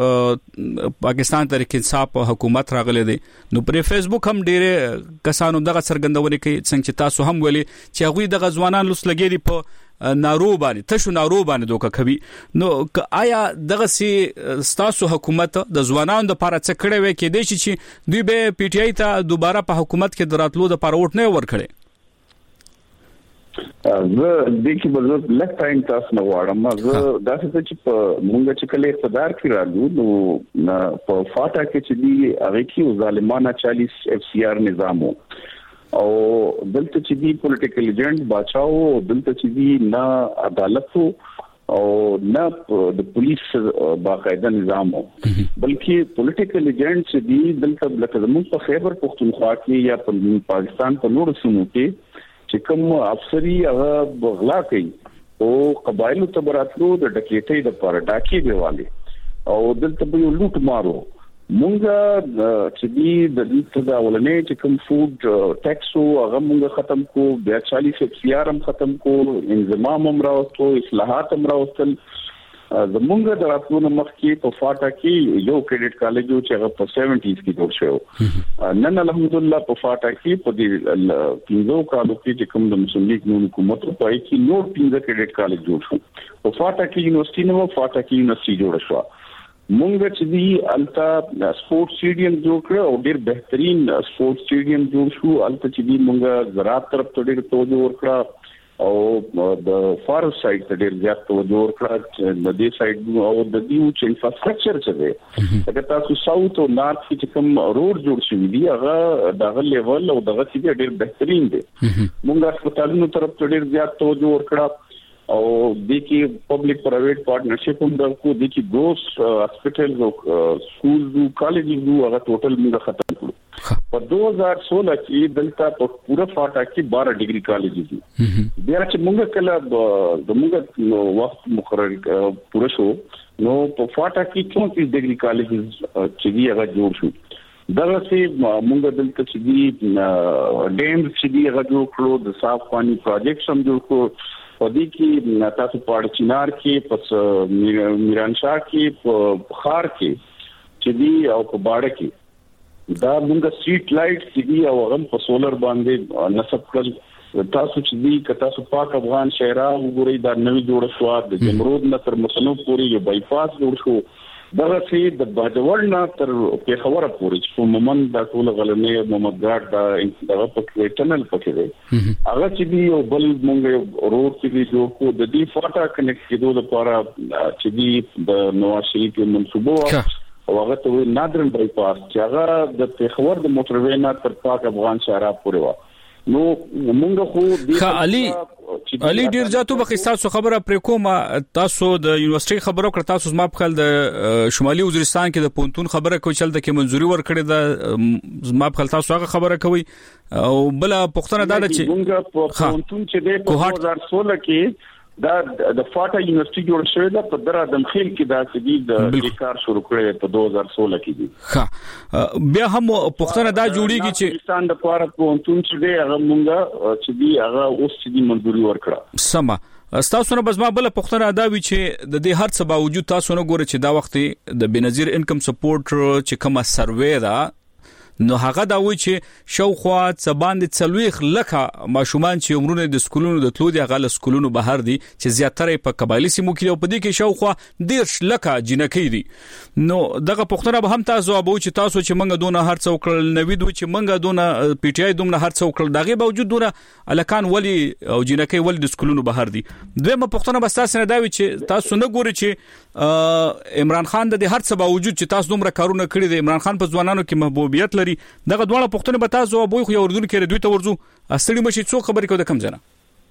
پاکستان تحریک انصاف حکومت راغله دي نو پر فیسبوک هم ډېر کسانو دغه سرګندونه کوي څنګه چې تاسو هم ویلي چې هغه دغه ځوانان لوس لګي دي په نارو باندې تشو نارو باندې دوکه کوي نو آیا دغه سی تاسو حکومت د ځوانانو د لپاره څه کړی وي کې دي چې دوی به پی ټی آی ته دوباره په حکومت کې دراتلو د لپاره وټ نه ورکړي زه د کی بزرګ لک ټایم تاسو نه واړم زه دا څه چې په مونږ چې کله اقتدار کې راغلو نو په فاټا کې چې دی هغه کې ظالمانه 40 اف سی آر نظام او دلته چې دی پولیټیکل ایجنټ بچاو دلته چې دی نه عدالت او نه د پولیس باقاعده نظام بلکې پولیټیکل ایجنټ چې دی دلته لکه زموږ په خیبر پختونخوا کې یا په پاکستان په نورو سیمو کې چې کوم افسری هغه بغلا کوي او قبایلو ته براتلو د ډکیټۍ د پر ډاکی دیوالي او دلته به لوټ مارو مونږه چې دی د دې د اولنې چې کوم فود ټیکس هغه مونږه ختم کو بیا 40 اختیار هم ختم کو انضمام هم راوستو اصلاحات هم راوستل زمونږ د راتلو مخکې په فاټا کې یو کریډټ کالج چې هغه په 70s کې جوړ شو نن الحمدلله په فاټا کې په دې پینځو کالو کې چې کوم د مسلم لیگ نو حکومت په پای کې نور 15 کریډټ کالج جوړ شو په فاټا کې یونیورسيټي نو فاټا کې یونیورسيټي جوړ شو مونږ چې دی التا سپورت سټیډیم جوړ کړ او ډیر بهترین سپورت سټیډیم جوړ شو التا چې دی مونږ زراعت طرف ته ډیر توجه ورکړه او د فارست سایډ ته ډیر زیات توجه ورکړه د دې سایډ او د دې چې انفراستراکچر چې دی دا تاسو ساوث او نارث کې کوم روډ جوړ شوی دی هغه دغه لیول او دغه چې ډیر بهترین دی مونږ هسپتالونو طرف ته ډیر زیات توجه ورکړه او د کې پبلک پرایویټ پارټنرشپ هم د کو د کې ګروس هسپټلز او سکولز او کالجز هغه ټوټل موږ ختم کړو په 2016 کې دلته په پورا فاټا کې 12 ډیګري کالجز دي بیا چې موږ کله د موږ وخت مقرر پوره شو نو په فاټا کې 34 ډیګري کالجز چې دی هغه جوړ شو دغه چې موږ دلته چې دی ډیم چې دی هغه جوړ کړو د صاف پانی پروجیکټ هم جوړ کړو په دې کې تاسو په چینار کې پس میرانشاه کې په خار کې چې دی او په باړه کې دا موږ سټریټ لایټ چې دی او هم په سولر باندې نصب کړل تاسو چې دی که تاسو پاک افغان شهرا وګورئ دا نوې جوړ شو د جمرود نه تر مسنو پورې یو بایپاس جوړ شو دغه چې د باجوړ نه تر پیښور پورې چې په مومن دا ټول غلنې محمد ګارد دا دغه په ټنل پکې دی هغه چې دی یو بل موږ روډ چې دی جوړ کو د دې فاټا کنیکټ کېدو لپاره چې دی د نواز شریف منصوبه او هغه ته نادرن بایپاس چې هغه د پیښور د موټروي نه تر پاک افغان شهرا پورې و نو موږ خو د علي ډیر ځاتو به تاسو خبره پرې کومه تاسو د یونیورسيټي خبرو کړ تاسو ما په خل د شمالي وزیرستان کې د پونتون خبره کوي چې د کې منځوري ورکړي د ما په خل تاسو هغه خبره کوي او بل پښتنه دا چې موږ په پونتون چې د 2016 کې دا د فاټا یونیورسيټي جوړ شوی دا په درا دمخیل کې دا چې د کار شروع کړی په 2016 کې دي ها بیا هم پښتنه دا جوړیږي چې پاکستان د پاره پونتون چې دی هغه مونږه چې دی هغه اوس چې دی منځوري ورکړه سما تاسو نه بس ما بل پښتنه دا وی چې د دې هر څه باوجود تاسو نه ګوره چې دا وخت د بنظیر انکم سپورټ چې کومه سروې دا نو هغه دا وی چې شاوخوا څباندې څلويخ لکه ماشومان چې عمرونه د سکولونو د تلو دي غل سکولونو بهر دي چې زیاتره په قبایلی سیمو کې او په دې کې شاوخوا ډیر لکه جنکې دي نو دغه پښتنه به هم تاسو ابو چې تاسو چې منګه دونه هر څو کړل نوې دوی چې منګه دونه پی ټی آی دومره هر څو کړل دغه باوجود دونه الکان ولی او جنکې ولی د سکولونو بهر دي دویمه پښتنه بس تاسو نه دا وی چې تاسو نه ګوري چې عمران خان د هر څه باوجود چې تاسو دومره کارونه کړی دي عمران خان په ځوانانو کې محبوبیت لري دغه دواړه پښتنه به تاسو ابو خو یو اردن کې دوی ته ورزو اصلي مشي څو خبرې کوي د کم ځنه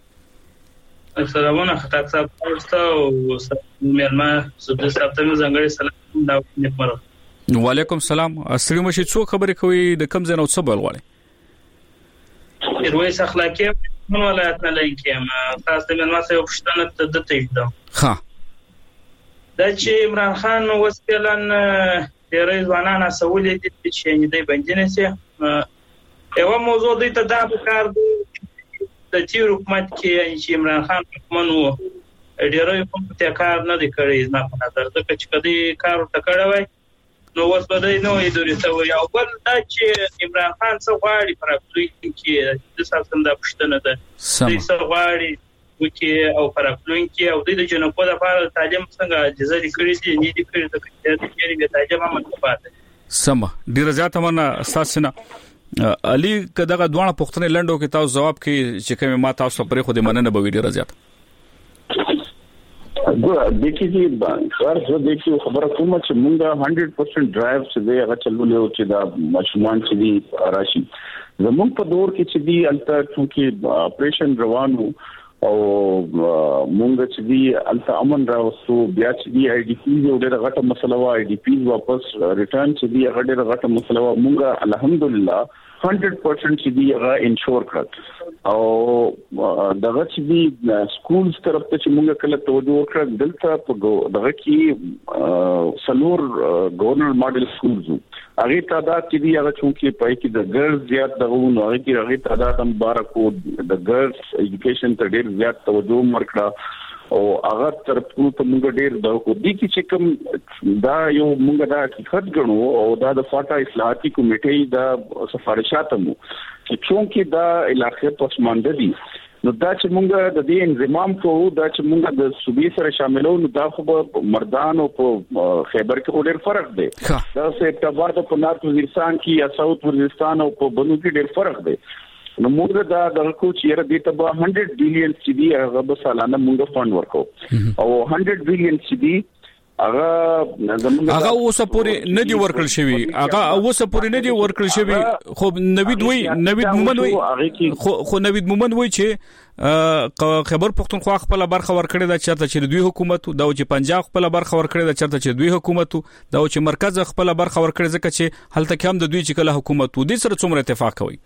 السلام علیکم خطا صاحب تاسو مېرما زبده صاحب ته څنګه سلام دا نیکمرغه وعلیکم السلام اصلي مشي څو خبرې کوي د کم ځنه او څه بل غواړي رويس اخلاقي من ولایت نه لکه ما تاسو مېرما سره پښتنه ته د تېږم ها دا چې عمران خان وسپلن ډېرې ځوانان سہولت دي چې نه باندې نشي یو موضوع دی ته دا کار د تیر حکومت کې چې عمران خان حکومت وو ډېرې کوم ته کار نه دی کړی نه په نظر د چې کدي کار ټکړه وای نو اوس به نو اداري ته وي او بل دا چې عمران خان څو غواړي پر خپل کې د ساتنه د پښتنه ده څو غواړي چې او پر خپل کې او د جنکو د لپاره تعلیم څنګه جزري کړی دي نه دي کړی د کې د تعلیم هم پاتې سم ډیر زیات مننه اساسنه علي کداغه دوه پښتنه لندو کې تاسو جواب کې چې کوم ما تاسو پرې خو دې مننه به ډیر زیات देखिए सर जो देखिए खबर कोम چې مونږه 100% ډرایو چې دی هغه چلولې او چې دا مشمون چې دی راشي زموږ په دور کې چې دی الته چې اپریشن روانو او مونږ چې دی الته امن راوستو بیا چې دی آی ډی پی یو ډېر غټه مسله و آی ډی پی واپس ریټرن چې دی هغه ډېر غټه مسله و مونږه الحمدلله 100% چې دی هغه انشور کړ او دغه چې دی سکولز طرف ته چې مونږ کله توجه وکړه دلته په دغه کې سلور ګورنر ماډل سکولز هغه تعداد چې دی هغه چې په کې د ګرلز زیات دغه نو هغه تعداد هم بارکو د ګرلز ایجوکیشن ته ډېر زیات توجه ورکړه او هغه تر ټولو موږ ډېر دا کو دي چې کوم دا یو موږ دا حقیقت ګڼو او دا د فاټا اصلاحاتي کمیټې دا سفارشات مو چې چونکه دا علاقې پسمانده دي نو دا چې مونږ د دې انضمام کوو دا چې مونږ د صوبې سره شاملو نو دا خو مردان او په خیبر کې ډېر فرق دی دا سپټمبر په نارت وزیرستان کې یا ساوث وزیرستان او په بنو کې ډېر فرق دی نو مونږ دا د کو چې دې ته 100 بلین چې دی هغه به سالانه مونږ فند ورکو او 100 بلین چې دی هغه اوسه پوری نه دی ورکړل شوی هغه اوسه پوری نه دی ورکړل شوی خو نوید مومن وای خو نوید مومن وای چې خیبر پختونخوا خپل برخه ورکړی دا چرته چې دوی حکومت دا چې پنجاب خپل برخه ورکړی دا چرته چې دوی حکومت دا چې مرکز خپل برخه ورکړی ځکه چې هلته کې هم د دوی چې کله حکومت ودی سره څومره اتفاق کوي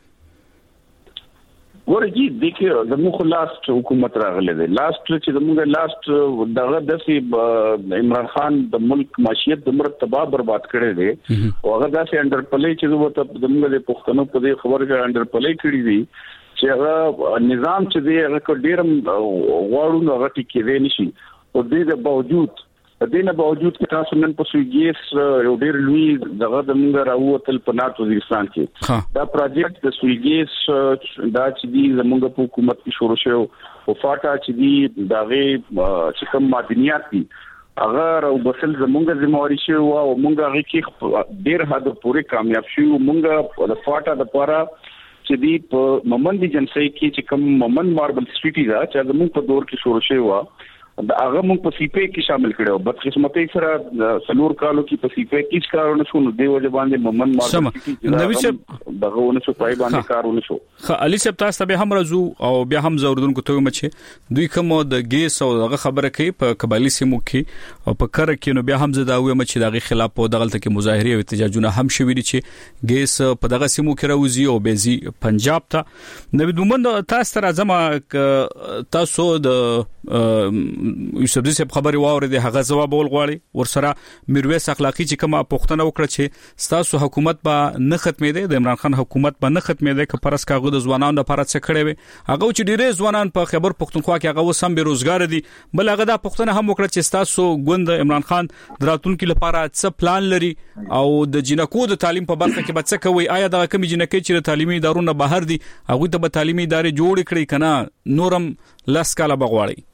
ورګي دغه زموږ لاست حکومت راغله ده لاست چې زموږ لاست دغه د عمران خان د ملک معیشت د مرتبه برباد کړي دي او هغه داسې انډر پلي چې زموږ د پښتنو په دې خبره کې انډر پلي کړی دي چې هغه نظام چې دی هغه ډیرم غواړو هغه ټکی دی نشي او دې نه باوجود چې تاسو نن په سویګیس یو ډیر لوی دغه د موږ راووتل په نارت وزیرستان کې دا پروجیکټ د سویګیس دا چې دی زموږ په حکومت کې شروع شو او فاټا چې دی دغه چې کوم معدنیات دي هغه او بسل زموږ ذمہواری شو او موږ هغه کې ډیر حد پورې کامیاب شو موږ د فاټا د پاره چې دی په ممن دي جنسي کې چې کوم ممن ماربل سټریټي دا چې زموږ په دور کې شروع شو دا هغه موږ په سی پی کې شامل کړو بد قسمتي سره سلور کالو کې په سی پی کې کارونه شو نو دی وجه باندې ممن مارکیټ نوې چې دغه ونه شو پای باندې کارونه شو علي صاحب تاسو به هم راځو او بیا هم زوردون کو ته مچ دوی کوم د ګیس او دغه خبره کوي په قبایلی سیمو کې او په کار کې نو بیا هم زدا وې مچ دغه خلاف په دغلت کې مظاهره او احتجاجونه هم شوې دي چې ګیس په دغه سیمو کې راوځي او بيزي پنجاب ته نو دومند تاسو تر ازمه تاسو د یوسف صاحب خبري واوري هغه جواب ول غواړي ورسره میرویس اخلاقی چې کومه پښتنه وکړه چې تاسو حکومت به نه ختمې دي د عمران خان حکومت به نه ختمې دي که پرس کاغه د ځوانانو لپاره څه کړي وي هغه چې ډیره ځوانان په خیبر پښتونخوا کې هغه وسم بیروزګار دي بل هغه د پښتنه هم وکړه چې تاسو ګوند عمران خان دراتونکو لپاره څه پلان لري او د جنکو د تعلیم په برخه کې به څه کوي آیا د کمی جنکې چې د تعلیمي ادارو بهر دي هغه ته به تعلیمي ادارې جوړ کړي کنه نورم لاس کاله بغواړي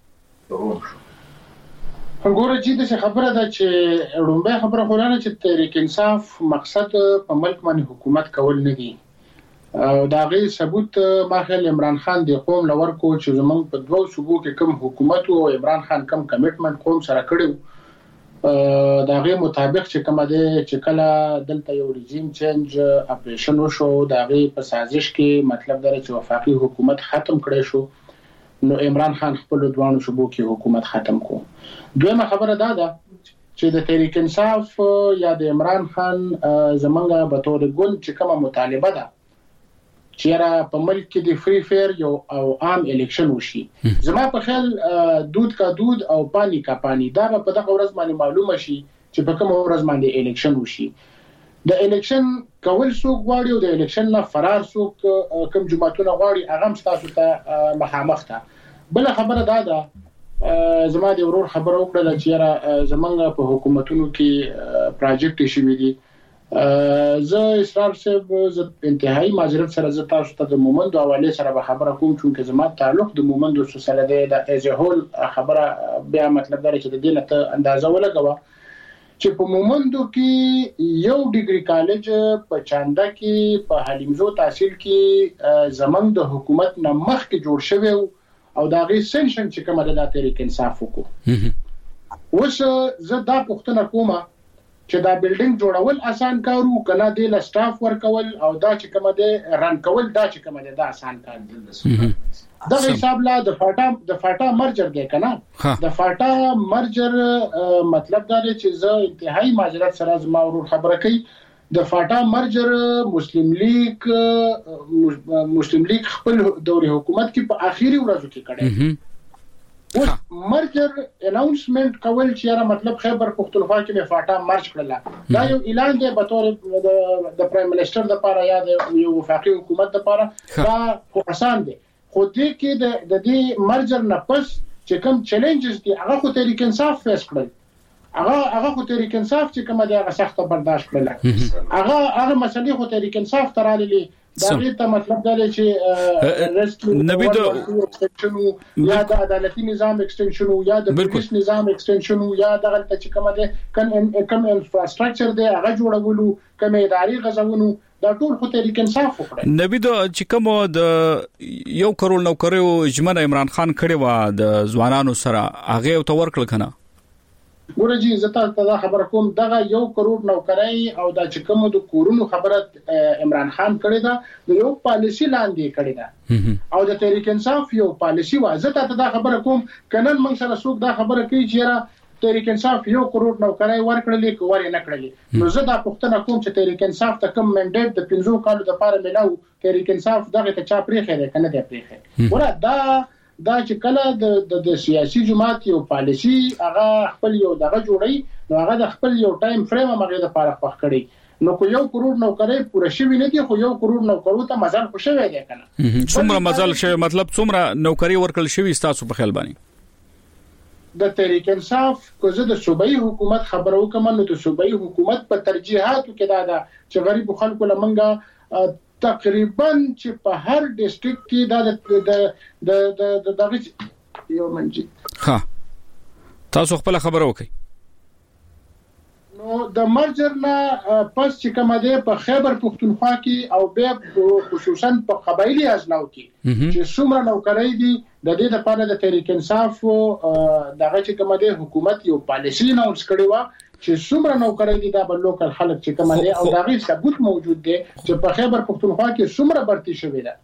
وګوره چې د خبره ده چې رومبه خبره خورانه چې تحریک انصاف مقصد په ملک باندې حکومت کول نه دي او دا غي ثبوت ماخل عمران خان د قوم لور کو چې زمونږ په دوه صوبو کې کوم حکومت او عمران خان کوم کمټمنټ قوم سره کړو دا غي مطابق چې کوم ده چې کله دلته یو رژیم چینج اپریشن وشو دا غي په سازش کې مطلب دا چې وفاقي حکومت ختم کړي شو نو عمران خان خپل دوانو صوبو کې حکومت ختم کو دویمه خبره دا ده چې د تحریک انصاف یا د عمران خان زمونږه به تور ګوند چې کومه مطالبه ده چې را په ملک کې د فری فیر یو او عام الیکشن وشي زما په خیال دود کا دود او پانی کا پانی دا په دغه ورځ باندې معلومه شي چې په کوم ورځ باندې الیکشن وشي د الیکشن کول څوک غواړي او د الیکشن نه فرار څوک کوم جماعتونه غواړي هغه تاسو ته مخامخ ته بل خبره دا ده زما د ورور خبره وکړه چې را زمونږ په حکومتونو کې پروجیکټ شوی دي زه اصرار صاحب ز انتهایی معذرت سره ز تاسو ته د مومند حواله سره به خبره کوم چې زما تعلق د مومند سره د از هول خبره بیا مطلب دا چې د دې ته اندازه ولګوا چې په مومندو کې یو ډیګري کالج په چاندا کې په حلیمزو تحصیل کې زمنګ د حکومت نه مخ کې جوړ شوی او دا غي سنشن چې کومه د تحریک انصاف وکړو اوس زه دا پوښتنه کومه چې دا بلډینګ جوړول آسان کارو کنه د سټاف ورکول او دا چې کومه د رن کول دا چې کومه د آسان کار دي دا حساب لا د فاټا مرجر دی کنه د فاټا مرجر مطلب دا دی چې زه انتهایی معذرت سره زما ورور خبره کوي د فاټا مرجر مسلم لیگ خپل دوري حکومت کې په اخیری ورځو کې کړی اوس مرجر اناونسمنت کول چې را مطلب خیبر پختونخوا کې په فاټا مرج کړل دا یو اعلان دی به تور د پرایم منسٹر د لپاره یا د یو وفاقي حکومت لپاره دا آسان دی خو دې کې د دې مرجر نه پس چې کوم چیلنجز دي هغه خو تحریک انصاف فیس کړل هغه خو تحریک انصاف چې کومه د سخت برداشت کړل هغه مسلې خو تحریک انصاف ترالي دا ته مطلب دا دی چې ریسکیو یا د عدالتي نظام ایکسټنشن یا د پولیس نظام ایکسټنشن یا د غلطه چې کومه ده کم انفراستراکچر دی هغه جوړولو کوم اداري غزونو دا ټول خو تحریک انصاف وکړي. نبی د چې کوم د 1 کروڑ نوکریو اجمنه عمران خان کړي وا د ځوانانو سره هغه تو ورکړل کنه. ګورجی زتا ته خبر کوم دغه 1 کروڑ نوکرای او د چکمو د کورونو خبره عمران خان کړی دا د یو پالیسی لاندې کړی دا او د تحریک انصاف یو پالیسی وا زتا ته خبر کوم کنن موږ سره څوک دا خبره کوي چې تحریک انصاف 1 کروڑ نوکرای ورکړلې کواري نه کړلې نو زه دا پښتنه کوم چې تحریک انصاف ته کوم منډیټ د 15 کالو د پاره ملاو تحریک انصاف دغه ته چا پریخه ده کنه ده پریخه ورته دا چې کله د سیاسي جماعت یو پالیسی هغه خپل یو دغه جوړي نو هغه د خپل یو ټایم فریم هغه د پاره پخ کړي نو کو 1 کروڑ نوکرای پوره شوی نه دی خو 1 کروڑ نوکرو ته مزال خوشوي دی کنه څومره مزال شوی مطلب څومره نوکری ورکل شوی تاسو په خیال باندې د تحریک انصاف کو زه د صوبایي حکومت خبرو کوم نو د صوبایي حکومت په ترجیحاتو کې دا چې غریب خلکو لمنګه تقریبا چې په هر ډیسټریکټ کې د دغه یو منجي ها تاسو خپل خبر وکړئ نو د مرجر نه پس چې کومه ده په خیبر پختونخوا کې او به خصوصا په قبایلی اضلاع کې چې څومره نوکرای دي د دې لپاره د تحریک انصاف دغه چې کومه ده حکومت یو پالیسی اناونس کړی و چې څومره نوکرای دي د لوکل خلک چې کومه ده او دغه ثبوت موجود دی چې په خیبر پختونخوا کې څومره برتی شوی ده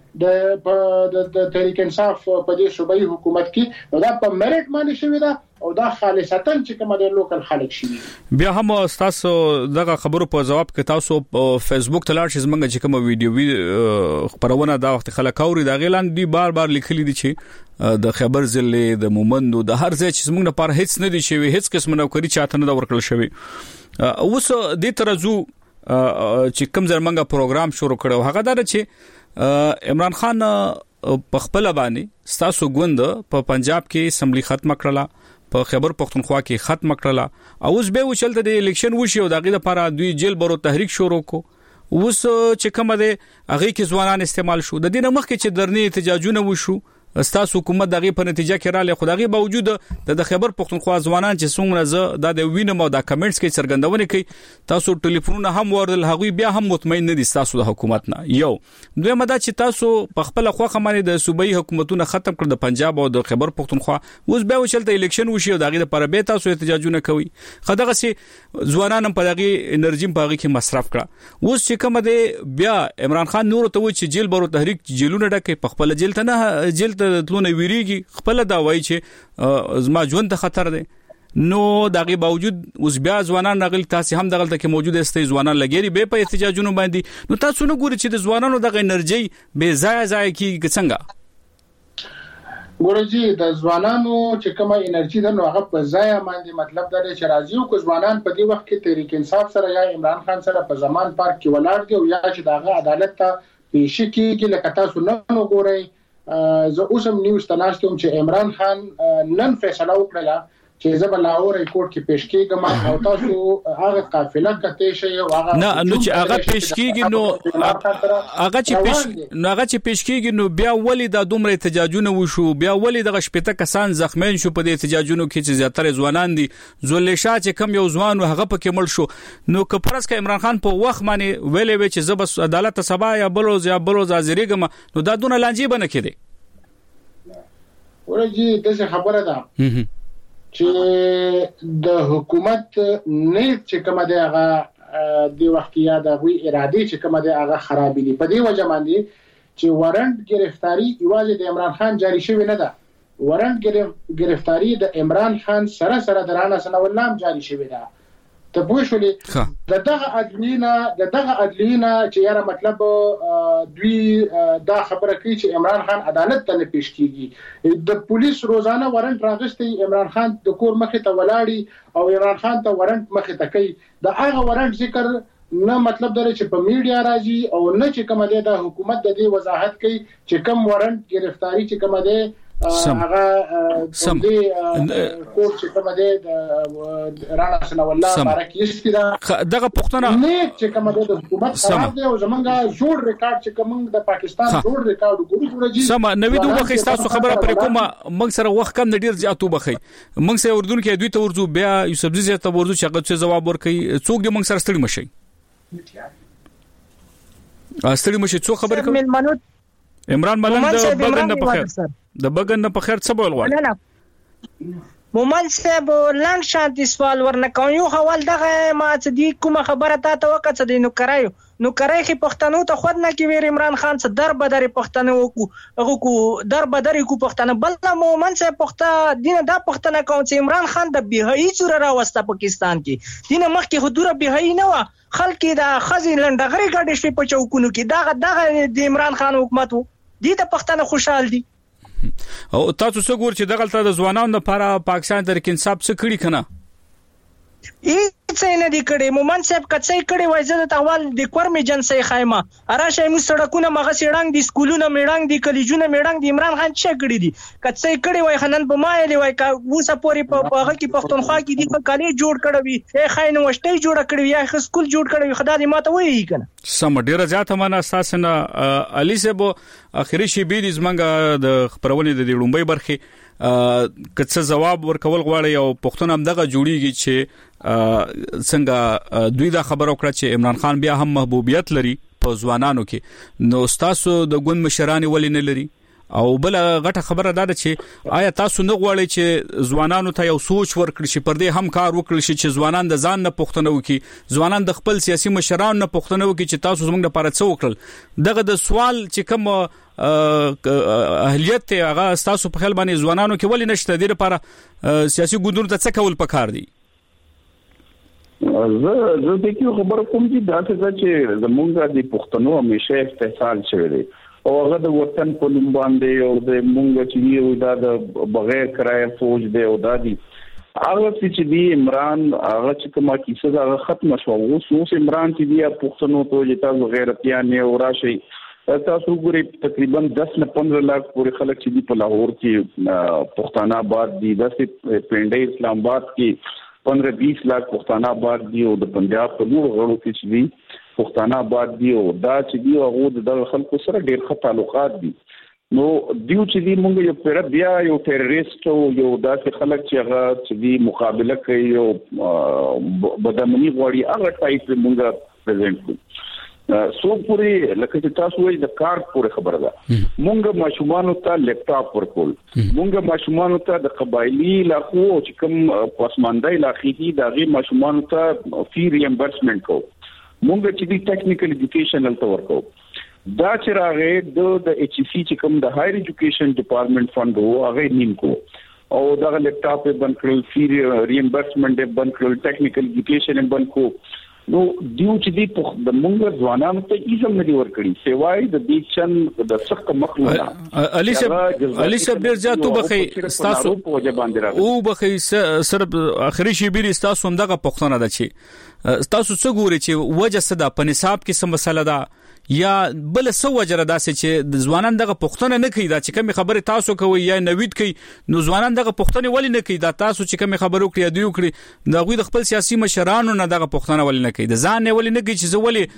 د تحریک انصاف په دې صوبایي حکومت کې دا په میرټ باندې شوی ده او دا خالصتا چې کومه د لوکل خلک شي. بیا هم تاسو دغه خبرو په جواب کې تاسو په فیسبوک تلار شي زمونږ چې کوم ویډیو خبرونه دا وخت خلک اوري دا غیلان دی بار لیکلي دي چې د خبر ضلع د مومندو د هر ځای چې زمونږ لپاره هیڅ نه دي شوی هیڅ قسم نوکری چاته نه ورکړل شوی اوس د ترزو چې کوم ځرمنګه پروګرام شروع کړو هغه دا چې عمران خان په خپل باندې تاسو غوند په پنجاب کې اسمبلی ختم کړله په خیبر پختونخوا کې ختم کړله اوس به وچلته د الیکشن وشي او دغه لپاره دوی جیل برو تحریک شروع کو اوس چې کومه ده هغه کې ځوانان استعمال شو د دې نه مخکې چې درنی احتجاجونه وشو استاسو حکومت دغه په نتیجه کې رااله خدایي باوجود د خیبر پختونخوا ځوانان چې څومره زه د وینم او د کمنټس کې څرګندونه کوي تاسو ټلیفونونه هم ورل هغوی بیا هم مطمئن نه دي تاسو د حکومت نه یو دوی مده چې تاسو په خپل خوخه باندې د صوبایي حکومتونه ختم کړ د پنجاب او د خیبر پختونخوا اوس به وچلته الیکشن وشي او دغه لپاره به تاسو احتجاجونه کوي خدغه سي ځوانان په دغه انرژي په هغه کې مصرف کړه اوس چې کوم ده بیا عمران خان نور ته و چې جیل برو تحریک جیلونه ډکه په خپل جیل ته نه جیل تلونه ویریږي خپل دا وایي چې زما ژوند ته خطر دی نو دغه باوجود اوس بیا ځوانان راغلي تاسو هم دغه کې موجود استي ځوانان لګيري به په احتجاجونو باندې نو تاسو نه ګوري چې د ځوانانو دغه انرژي به ځای کې څنګه ګورجی د ځوانانو چې کومه انرژي ده نو هغه په ځای باندې مطلب دا چې راځي او ځوانان په دې وخت کې تحریک انصاف سره یا عمران خان سره په زمان پارک کې ولاړ دي او یا چې دغه عدالت ته پیش کیږي لکه تاسو نه ګورئ زه اوسم نیوز تناستم چې عمران خان نن فیصله وکړه چې زه به لاهور کورټ کې پیش کیږم او تاسو هغه قافله کته شي او هغه نه نو چې هغه پیش کیږي نو هغه چې پیش کیږي نو بیا ولې د دومره احتجاجونه وشو بیا ولې د شپته کسان زخمین شو په دې احتجاجونو کې چې زیاتره ځوانان دي زولې شاه چې کم یو ځوان هغه پکې مړ شو نو کپرس کې عمران خان په وخت باندې ویلې و چې زه بس عدالت سبا یا بلوز حاضرېږم نو دا دونه لانجی بنه کېده ورجی دغه خبره ده چې د حکومت نه چې کومه ده هغه د وخت یا د غوي اراده چې کومه ده هغه خرابې دي په دې وجه باندې چې وارنټ گرفتاری ایواز د عمران خان جاری شوی نه ده وارنټ گرفتاری د عمران خان سره درانه سنولام جاری شوی ده ته پوښولې دغه عدلینا چې یاره مطلب دوی دا خبره کوي چې عمران خان عدالت ته نه پیش کیږي د پولیس روزانه وارنټ راغستي عمران خان د کور مخې ته ولاړی او عمران خان ته وارنټ مخې ته کوي د هغه وارنټ ذکر نه مطلب دا چې په میډیا راځي او نه چې کومه ده د حکومت د دې وضاحت کوي چې کوم وارنټ گرفتاری چې کومه ده هغه دې کوټ چې کوم دی د رانا سنا والله بارکیس کی دا دغه پښتنه نه چې کوم دی د حکومت خراب دی او زمونږه جوړ ریکارډ چې کوم د پاکستان جوړ ریکارډ ګورو سم نوې دوه وخت تاسو خبره پر کومه موږ سره وخت کم ډیر زیاتو بخي موږ سره اردن کې دوی ته ورځو بیا یوسف زی ته ورځو چې هغه جواب ورکړي څوک دې موږ سره ستړي مشي ستړي مشي څو خبره کوي عمران ملنګ د بغن نه پخیر د بغن نه پخیر څه بول غواړي مومن صاحب لاند شانتي سوال ورنکو یو حوال دغه ما چې دی کومه خبره تا وکړه چې نو کرایو نو کرای خې پښتنو ته خود نه کې ویر عمران خان څه در بدر پښتنو هغه کو در بدر کو پښتنه بل مومن صاحب پښتا دینه دا پښتنه کوم چې عمران خان د بهایي چور راوسته پاکستان کې دینه مخکې حضور بهایي نه و خلک دا خزي لندغري ګډ شي په چوکونو کې دغه د عمران خان حکومت دي ته پښتنه خوشحال دي او تاسو څنګه ګور چې دغلت د ځوانانو لپاره پاکستان تحریک انصاف څه کړی کنه څه نه دی کړي مومن صاحب کڅای کړي وای زه د اول د کورمې جنسي خایمه اراشه مو سړکونه مغه سړنګ دي سکولونه میړنګ دي کلیجونه میړنګ دي عمران خان څه کړي دي کڅای کړي وای خنن په مایلی وای کا وسه پوری په هغه کې پښتونخوا کې دي کالي جوړ کړوي اے خاين وشته جوړ کړوي یا سکول جوړ کړوي خدای دې ماته وایي کنه سم ډیره زیاته معنا اساسنه علي صاحب اخري شی بي د زمنګ د خبرونه د لومبي برخه کڅ جواب ورکول غواړي او پښتون هم دغه جوړیږي چې څنګه دوی دا خبر وکړه چې عمران خان بیا هم محبوبیت لري په ځوانانو کې نو تاسو د ګوند مشران ولې نه لري او بل غټه خبره ده چې آیا تاسو نه غواړئ چې ځوانانو ته یو سوچ ورکړي چې پر دې هم کار وکړي چې ځوانان د ځان نه پښتنه وکړي ځوانان د خپل سیاسي مشران نه پښتنه وکړي چې تاسو زموږ لپاره څه وکړل دغه د سوال چې کوم اهلیت هغه تاسو په خپل باندې ځوانانو کې ولې نشته د لپاره سیاسي ګوندونو ته څه کول پکار دي زه د کیو خبر کوم چې دا څه چې زمونږ د پښتنو همیشه استحصال شوی دی او هغه د وطن په نوم باندې او د مونږ چې یو د بغیر کرایه فوج دی او د هغه چې دی عمران هغه چې کومه کیسه هغه ختم شو او اوس عمران چې دی پښتنو ته چې تاسو غیرتيان نه او راشي تاسو ګورئ تقریبا 10 نه 15 لک پورې خلک چې دی په لاهور کې پښتانه آباد دي د پنډې اسلام آباد کې 15-20 لک پښتانه آباد دي او د پنجاب په نور غړو کې چې دی پښتانه آباد دي او دا چې دی هغه د خلکو سره ډېر ښه تعلقات دي نو دیو چې دی مونږ یو پر بیا یو ټیرریست او یو داسې خلک چې هغه چې دی مقابله کوي او بدامني غواړي هغه ټایپ مونږه پریزنټ کوي سو پوری لکه چې تاسو وایي د کار پورې خبره ده مونږه ماشومان ته لیپټاپ ورکول مونږه ماشومان ته د قبایلی علاقو چې کوم پسماندای علاقې دي دغه ماشومان ته فی ریمبرسمنت کو مونږ چې د ټیکنیکل ایجوکیشنل ته ورکو دا چې راغې د ایچ سی چې کوم د هایر ایجوکیشن ډپارټمنټ فند وو هغه نیم کو او دا لیپټاپ بند کړل فی ریمبرسمنت بند کړل ټیکنیکل ایجوکیشن بند کو نو دیو چې دی په د مونږ ځوانانو ته ایزم نه دی ورکړي سیوای د دې چن د سخت مخلوقه علي صاحب ډیر زیاتو بخي تاسو او بخي صرف اخري شی بیر تاسو همدغه پښتنه ده چې تاسو څه ګوري چې وجه صدا په نصاب کې څه مسله ده یا بل څه وجره داسې چې د ځوانان دغه پښتنه نه کوي دا چې کوم خبره تاسو کوي یا نوید کوي نو ځوانان دغه پښتنه ولې نه کوي دا تاسو چې کوم خبرو کړی دی وکړي دا غوي د خپل سیاسي مشرانو نه دغه پښتنه ولې نه کوي د ځان نه ولې نه کوي چې زولې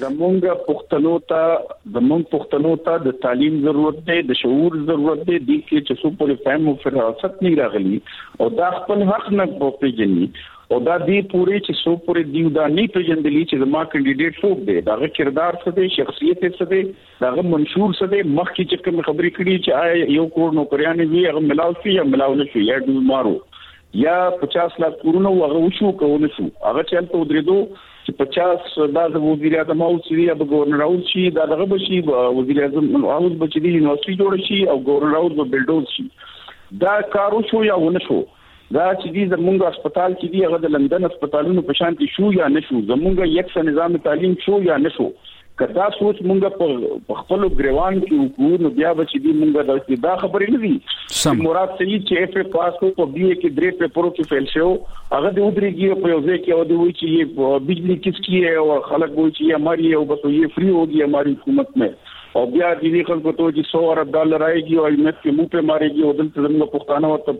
زمونږ پښتنو ته د تعلیم ضرورت دی د شعور ضرورت دی د کې چې څو پورې فهم او فراست نه راغلي او دا خپل حق نه پوهیږي او دا دی پوری چې سو پوری دیو دا نه پیژندلی چې زما کینډیډیټ څوک دی داغه کردار څه دی شخصیت څه دی داغه منشور څه دی مخکې چې کوم خبرې کړي چې آیا یو کور نوکریان وی هغه ملاو شي یا ملاو نه شي یا د مارو یا 50 لک کورونه هغه وشو کوونه شو هغه چلته ودرېدو چې 50 د وزیر اعظم او سری اب گورنر او شي دا دغه بشي وزیر اعظم او بچی دی یونیورسيټي جوړ شي او گورنر او بلډوز شي دا کارو شو یا ونه شو دا چې دې زمونږ هسپتال کې دی هغه د لندن هسپتالونو په شان کې شو یا نه شو زمونږ یک څه نظام تعلیم شو یا نه شو کدا سوچ مونږ په خپل ګریوان کې وکړو نو بیا به چې دې مونږ دا خبرې نه دي مراد صحیح چې اف ای پاس کو په بی ای کې درې پیپرو کې فیل شو هغه د ودرېږي په یو ځای کې او د وی چې بجلی کس کی ہے اور خلک وایي چې हमारी او بس یہ فری ہوگی हमारी حکومت میں او بیا دې خلکو ته چې $100 راځي او ایمت کې مو په ماريږي او دلته زموږ پښتانه ورته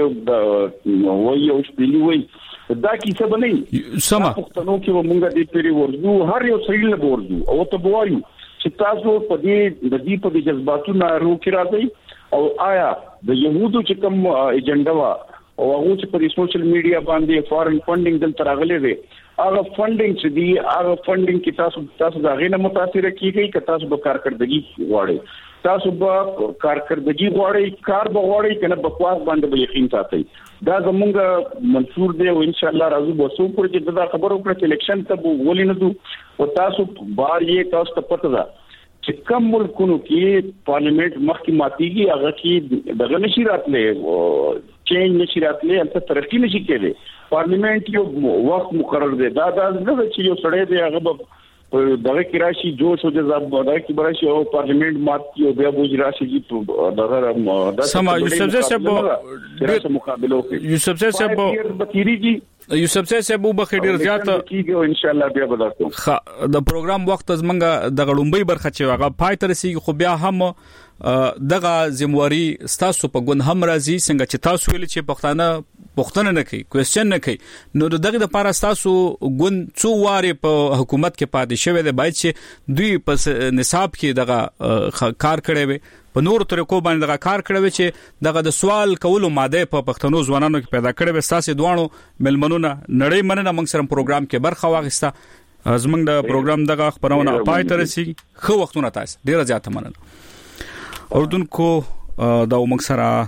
پرکړه وایي او شپېلي وایي دا کیسه بنئ سما پښتنو کې مونږه دې پیری ورځو هر یو سړی له ورځو او ته وایو چې تاسو په دې د دې په جذباتو نه روکي راځي او آیا د يهودو چې کوم ایجنډا وا او هغه چې په سوشل میډیا باندې فارن فندینګ دلته راغلي وي هغه فندینګ چې دی هغه فندینګ کې تاسو دا غینه متاثر کیږي چې تاسو به کارکړدګي غواړئ تاسو به کارکړدګي غواړئ کار به غواړئ کنه بکواس باندې به یقین ساتئ دا زمونږ منصور دی او ان شاء الله راځو بسو پر چې دا خبرو کړ چې الیکشن ته ولې نه دو او تاسو بار یې تاسو ته پته ده چې کوم ملکونو کې پارلیمنت مخکې ماتيږي هغه کې دغه نشي راتلې چینج نشي راتلې البته ترقی نشي کېږي پارلیمنت یو وخت مقرر دی دا نه چې یو سړی دی هغه دغه کې راشي جوش او جذاب دغه کې براشي او پارلیمنت مات کی او بیا بوج راشي چې دغه سما یوسف صاحب مقابله کوي یوسف صاحب بکیریږي یوسف صاحب وبخې ډیر زیات کیږي او ان شاء الله بیا بدلته د پروګرام وخت زمنګ د غړومبي برخه چې هغه پای تر سي خو بیا هم دغه ذمہواری ستاسو په ګوند هم راځي څنګه چې تاسو ویل چې پښتنه نه کوي کوېسچن نه کوي نو دغه د لپاره تاسو ګوند څو واره په حکومت کې پاتې شوی دی باید چې دوی په نصاب کې دغه کار کړي وي په نور طریقو باندې دغه کار کړي وي چې دغه د سوال کولو ماده په پښتنو ځوانانو کې پیدا کړي وي تاسو دوانو ملمنونه نړۍ مننه موږ سره پروګرام کې برخه واغسته زمنګ د پروګرام دغه خبرونه پای تر سي خو وختونه تاسو ډیر زیات مننه اردوونکو دا موږ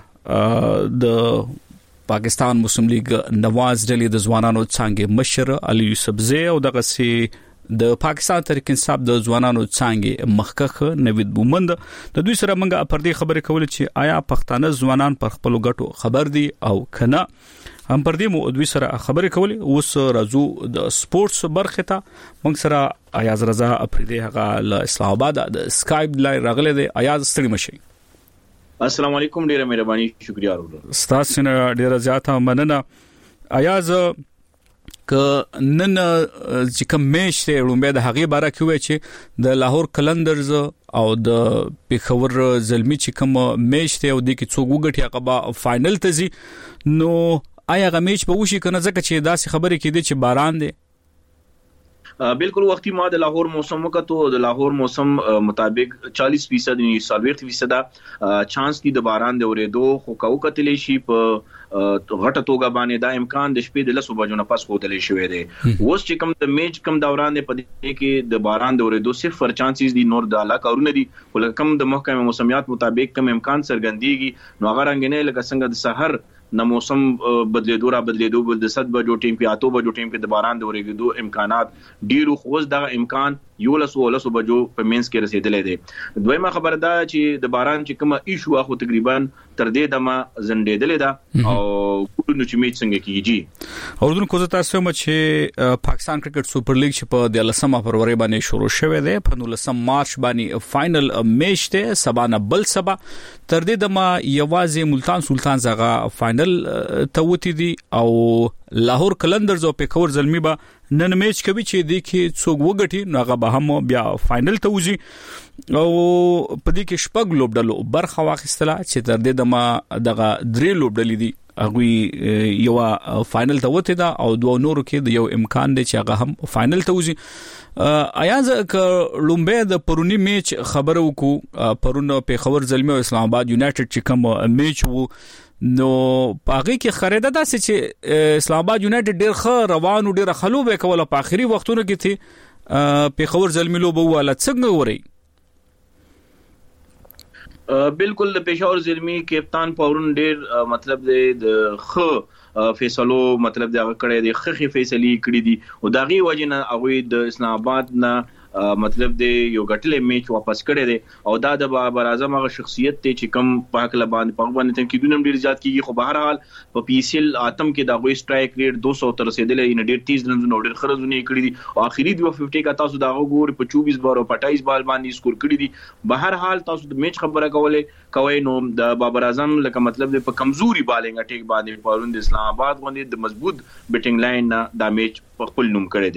سره د پاکستان مسلم لیگ نواز ډلې د ځوانانو څنګه مشر علي یوسف زی او دغه سي د پاکستان تحریک انصاف د ځوانانو څنګه مخکخ نوید بومند د دوی سره موږ پر دې خبرې کول چې آیا پښتانه ځوانان پر خپل ګټو خبر دي او کنه هم پر دې مو دوی سره خبرې کولې اوس راځو د سپورتس برخه ته موږ سره ایاز رضا افریدی هغه له اسلام آباد د اسکایپ لای راغله دی ایاز ستړي مشي السلام علیکم ډیره مهرباني شکریا ورو ستاسو نه ډیره زیاته مننه ایاز ک نن چې کوم میچ ته وړاندې د هغه باره کې وای چې د لاهور کلندرز او د پیښور زلمی چې کوم میچ ته او د کی څوک وګټي هغه فائنل ته زی نو آیا هغه میچ به وشي کنه ځکه چې داسې خبرې کېدې چې باران دی بالکل وختي ما د لاهور موسم وکړو د لاهور موسم مطابق 40% یعنی 40% چانس دی د باران د اورېدو خو کو کتلې شي په غټه توګه باندې دا امکان د شپې د 10 بجو نه پس کوتلې شوې دي اوس چې کوم د میچ کوم دوران دی په دې کې د باران د اورېدو صفر چانسز دي نور د علاقه دي ولکه د محکمه موسمیات مطابق کوم امکان سرګندېږي نو هغه رنګینه لکه څنګه د سحر نو موسم بدلیدو بل د 7 بجو ټیم په 8 بجو ټیم په د باران د اورېدو امکانات ډیرو خوځ دغه امکان یو لسو بجو په مینس کې رسیدلې دي دویمه خبره ده چې د باران چې کومه ایشو اخو تقریبا تر دې دمه زندېدلې ده او نو چې میچ څنګه کیږي اردن کوزه تاسو مچ پاکستان کرکټ سپر لیګ چې په 13 فروری باندې شروع شوه دی په 19 مارچ باندې فائنل میچ ته سبا نه بل سبا تر دې دمه یوازې ملتان سلطان زغه فائنل ته وتی دي او لاهور کلندرز او پیښور زلمی با نن میچ کوي چې د کې څوک وګټي نو هغه به هم بیا فائنل ته وځي او په دې کې شپږ لوبډلو برخه واخیستله چې تر دې دمه دغه درې لوبډلې دي هغه یو فائنل ته وته دا او دوه نورو کې د یو امکان دی چې هغه هم فائنل ته وځي ایاز ک لومبه د پرونی میچ خبرو کو پرونه پیښور زلمی او اسلام آباد یونایټډ چې کوم میچ وو نو پاغي کې خریده داسې چې اسلام آباد یونایټډ ډیر ښه روان او ډیر خلوبه کوله په اخري وختونو کې ته پیښور زلمی لوبه واله څنګه وري بالکل د پېښور زلمی کپتان پورن ډیر مطلب د خ فیصلو مطلب دا کړی دی خخي فیصلې کړې دي او داغي وجنه هغه د اسلام آباد نه مطلب دی یو غټلې میچ واپس کړی دی او دا د بابر اعظم هغه شخصیت ته چې کم پاک لبان په باندې تنقیدونه ډیر زیات کیږي خو بهر حال په پی سی ال اتم کې دا غوي سټرایک ریټ 200 تر رسیدلې ان ډیر 30 رنز نو ډیر خرزونه کړی دي او اخیری 250 کا تاسو دا غوړ په 24 بار او 28 بال باندې سکور کړی دي بهر حال تاسو د میچ خبره کوي نو د بابر اعظم لکه مطلب په کمزوري بالینګ اٹیک باندې پروند اسلام آباد باندې د مضبوط بیټینګ لاین دا میچ په خپل نوم کړی دی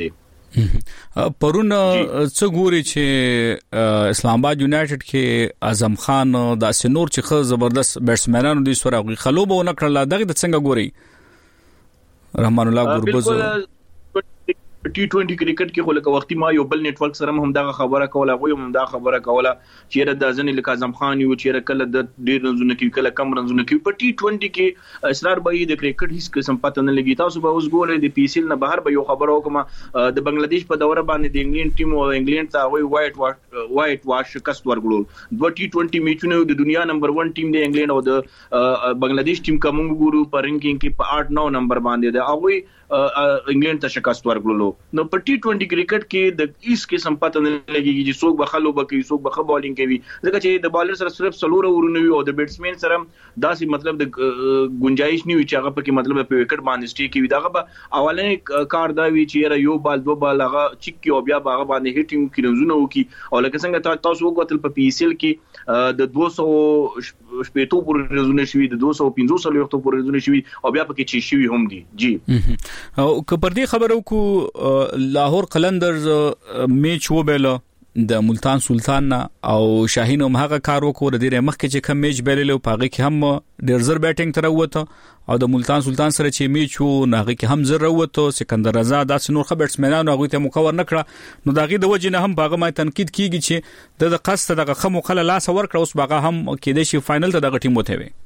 پرون څه ګوري چې اسلام آباد یونایټډ کې اعظم خان د سنور چې خو زبردست بیټسمنانو د سورغي خلوبو نکړل دغه د څنګه ګوري رحمان الله ګوربزو T20 کرکټ کې خو لکه وختي ما یو بل نت ورک سره هم دا خبره کوله غوې هم دا خبره کوله چې د ځنې لکه اعظم خان یو چې کله د ډیر رنزونه کې کله کم رنزونه کې په T20 کې اسرار به د کرکټ هیڅ قسم پته نه لګي تاسو به اوس ګورئ د PCL نه بهر به یو خبره وکم د بنگلاديش په دوره باندې د انګلند ټیم او انګلند ته وایټ واش شکست ورغلو د T20 میچونو د دنیا نمبر 1 ټیم د انګلند او د بنگلاديش ټیم کوم ګورو په رینکینګ کې په 8-9 نمبر باندې د هغه انګلند ته شکست ورغلو نو په T20 کرکټ کې د ایس قسم پته نه لګيږي چې څوک بخلو بکی څوک بخ بالینګ کوي ځکه چې د بالر سره صرف سلور ورونه وي او د بیټسمن سره داسې مطلب د گنجائش نه وي چې هغه پکې مطلب په وکټ باندې سټي کوي دغه به اولنې کار دا وی چې یو بال دو بال هغه چک کی او بیا هغه باندې هټینګ کې رنزونه وکي او لکه څنګه تاسو وګورئ په PCL کې د 200 شپېتو پورې رنزونه شوي د 250 لوختو پورې رنزونه شوي او بیا پکې چي شوي هم دي جی او کبر دې خبرو کو لاهور قلندرز میچ وبله د ملتان سلطان او شاهین هم هغه کار وکړ د مخکې چې کم میچ بیللو پاغه کې هم ډیر زر بیټینګ تر وته او د ملتان سلطان سره چې میچ وو ناغه کې هم زر وته سکندر رضا داس نور خبرسمنانو هغه ته مکور نکړه نو داغه د وجه نه هم باغه ما تنقید کیږي چې د قصد دغه خمو خله لاس ورکړه اوس باغه هم کې د شي فائنل ته دغه ټیم وته وي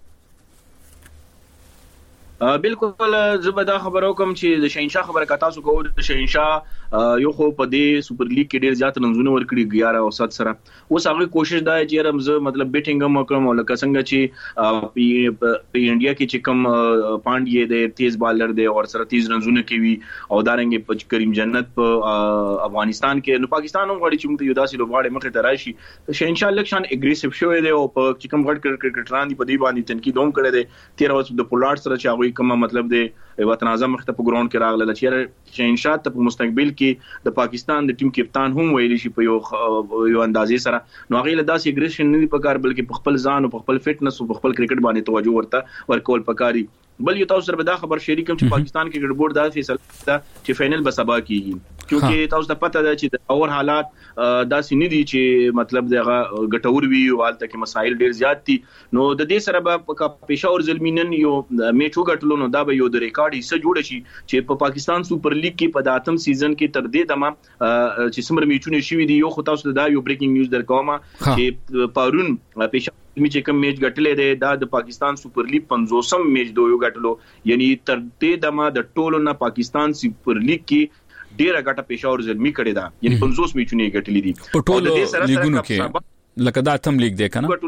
بالکل زبدا خبرو کوم چې د شهنشاه خبره کا تاسو کوو د شهنشاه یو خو په دې سپر لیګ کې ډیر زیات رنزونه ورکړي 11 او 7 سره اوس هغه کوشش دا چې رمز مطلب بیټینګ هم وکړم او لکه څنګه چې په انډیا کې چې کوم پانډي د تیز بالر دی او سره تیز رنزونه کوي او دارنګ په کریم جنت په افغانستان کې نو پاکستان هم غواړي چې موږ یو داسې لوبغاړي مخه ته راشي شهنشاه لکشان اګریسیو شوی دی او په چې کوم غړ کرکټران دی په دې باندې تنقید هم کړی دی 13 ورځې د پولارډ سره چې کوم مطلب دی وطن اعظم مخ ته په ګراوند کې راغله چې شهنشاه ته په مستقبل کې د پاکستان د ټیم کپتان هم ویلی شي په یو اندازې سره نو هغه له داسې اګریشن نه پکار بلکې په خپل ځان او په خپل فټنس او په خپل کرکټ باندې توجه ورکول پکاري بل یو تاسو سره دا خبر شریکم چې پاکستان کې کرکټ بورډ دا فیصله ده چې فائنل به سبا کیږي کیونکه تاسو ته پته ده چې د اور حالات داسې نه دي چې مطلب دغه ګټور وي او حالت کې مسایل ډیر زیات دي نو د دې سره به پېښور زلمینن یو میچ وګټلو نو دا به یو د ریکارډ حصہ جوړ شي چې په پاکستان سوپر لیګ کې په داتم سیزن کې تر دې دمه چې سمره میچونه شوي دي یو خو تاسو دا یو بریکینګ نیوز درکوم چې پارون پېښور چې کوم میچ ګټلې ده دا د پاکستان سوپر لیګ 50م میچ دوی غټلو یعنی تر دې دمه د ټولو نه پاکستان سوپر لیګ کې ډیره غټه پېښور زلمی کړی دا یعنی 50 میچونه غټلې دي په ټولو لیګونو کې لکه دا اتم لیګ دی کنه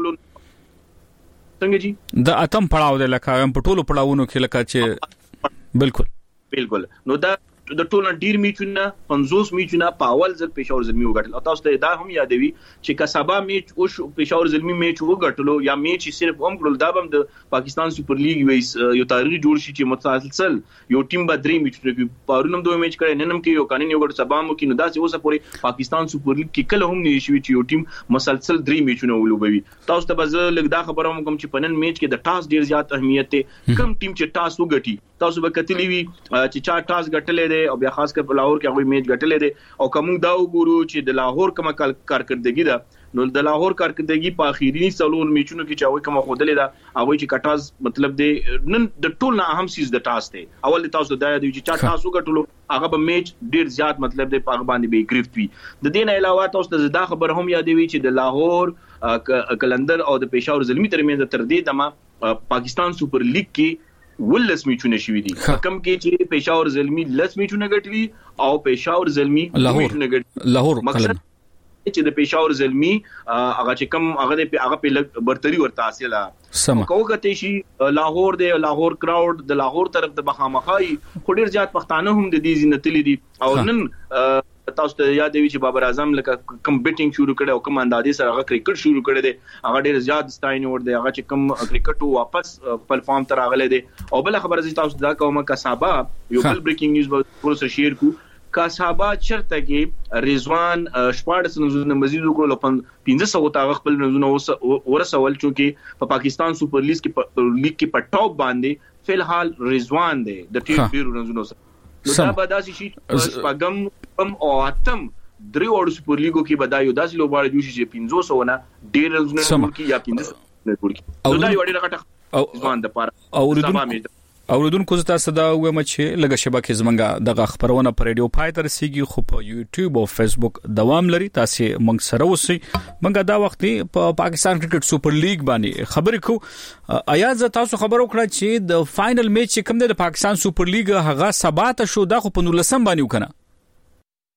څنګه جی دا اتم پړاو دی لکه په ټولو پړاوونو کې لکه چې بالکل نو دا د ټولو ډیر میچونه 50 میچونه په اول ځل پېښور زلمی وګټل او تاسو ته دا هم یادوي چې کسبا میچ او پېښور زلمی میچ وګټلو یا میچ صرف هم کول دا هم د پاکستان سوپر لیګ یو تاریخ جوړ شي چې متسلسل یو ټیم به درې میچ کوي پرونم دوه میچ کړي ننم کې یو قانوني وګړو سبا مو کې نو دا چې اوسه پورې پاکستان سوپر لیګ کې کله هم نه شي چې یو ټیم مسلسل درې میچونه ولوبوي تاسو ته به لږ دا خبره هم کوم چې پنن میچ کې د ټاس ډیر زیات اهمیت دی کم ټیم چې ټاس وګټي تاسو به کتلی وي چې چا ټاس ګټلې دی او بیا خاص کر په لاهور کې هغه میچ ګټلې دی او کوم دا وګورو چې د لاهور کومه کارکردګي ده نو د لاهور کارکردګي په اخیری څلور میچونو کې چې هغه کومه خودلې ده هغه چې کټاز مطلب دی نن د ټول نه اهم سیز د ټاس دی اول تاسو دا دی چې چا ټاس وګټلو هغه به میچ ډیر زیات مطلب دی په باندې به گرفت وي د دې نه علاوه تاسو ته دا خبر هم یادوي چې د لاهور کلندر او د پېښور زلمی ترمنځ تر دې دمه پاکستان سوپر لیګ کې ولس میچونه شوي دي کم کې چې پېښور زلمی لس میچونه ګټلي او پېښور زلمی میچونه ګټلي لاهور مقصد چې د پېښور زلمی هغه چې کم هغه په لګ برتری ورته حاصله کوکته شي لاهور دی لاهور کراود د لاهور طرف د بخامخای خو ډیر زیات پښتانه هم د دې زینتلی دي او نن تاسو ته یاد دی چې بابر اعظم لکه کم بیټینګ شروع کړي او کم اندازې سره هغه کرکټ شروع کړي دي هغه ډیر زیات ستاینه ور دي هغه چې کم کرکټ واپس خپل فارم ته راغلي دي او بل خبره چې تاسو دا کومه کسابه یو بل بریکینګ نیوز به پروسه شیر کو کسابه چرته کې رضوان شپاړس نزونه مزید وکړو 1500 تا خپل نزونه ورسول چې په پاکستان سوپر لیګ کې په ټاپ باندې فل حال رضوان دی د ټیم بیرو نزونه نو دا به داسې شي پاګم هم او اتم درې وړو سپور لیګو کې بدایو داسې لوبغاړي جوړ شي چې 500 نه ډېر زونه ورکی یا 500 نه ورکی نو دا یو ډېر غټه ځوان د پاره اوردونکو زتا صدا ومه چې لګه شبکه زمنګا دغه خبرونه پر رادیو پای تر سیږي خو په یوټیوب او فیسبوک دوام لري تاسو موږ سره اوسئ موږ دا وخت په پاکستان کرکټ سپر لیګ باندې خبرې کو آیا ز تاسو خبرو کړه چې د فائنل میچ کوم د پاکستان سپر لیګ هغه سبا ته شو دا خو په 19 باندې وکنه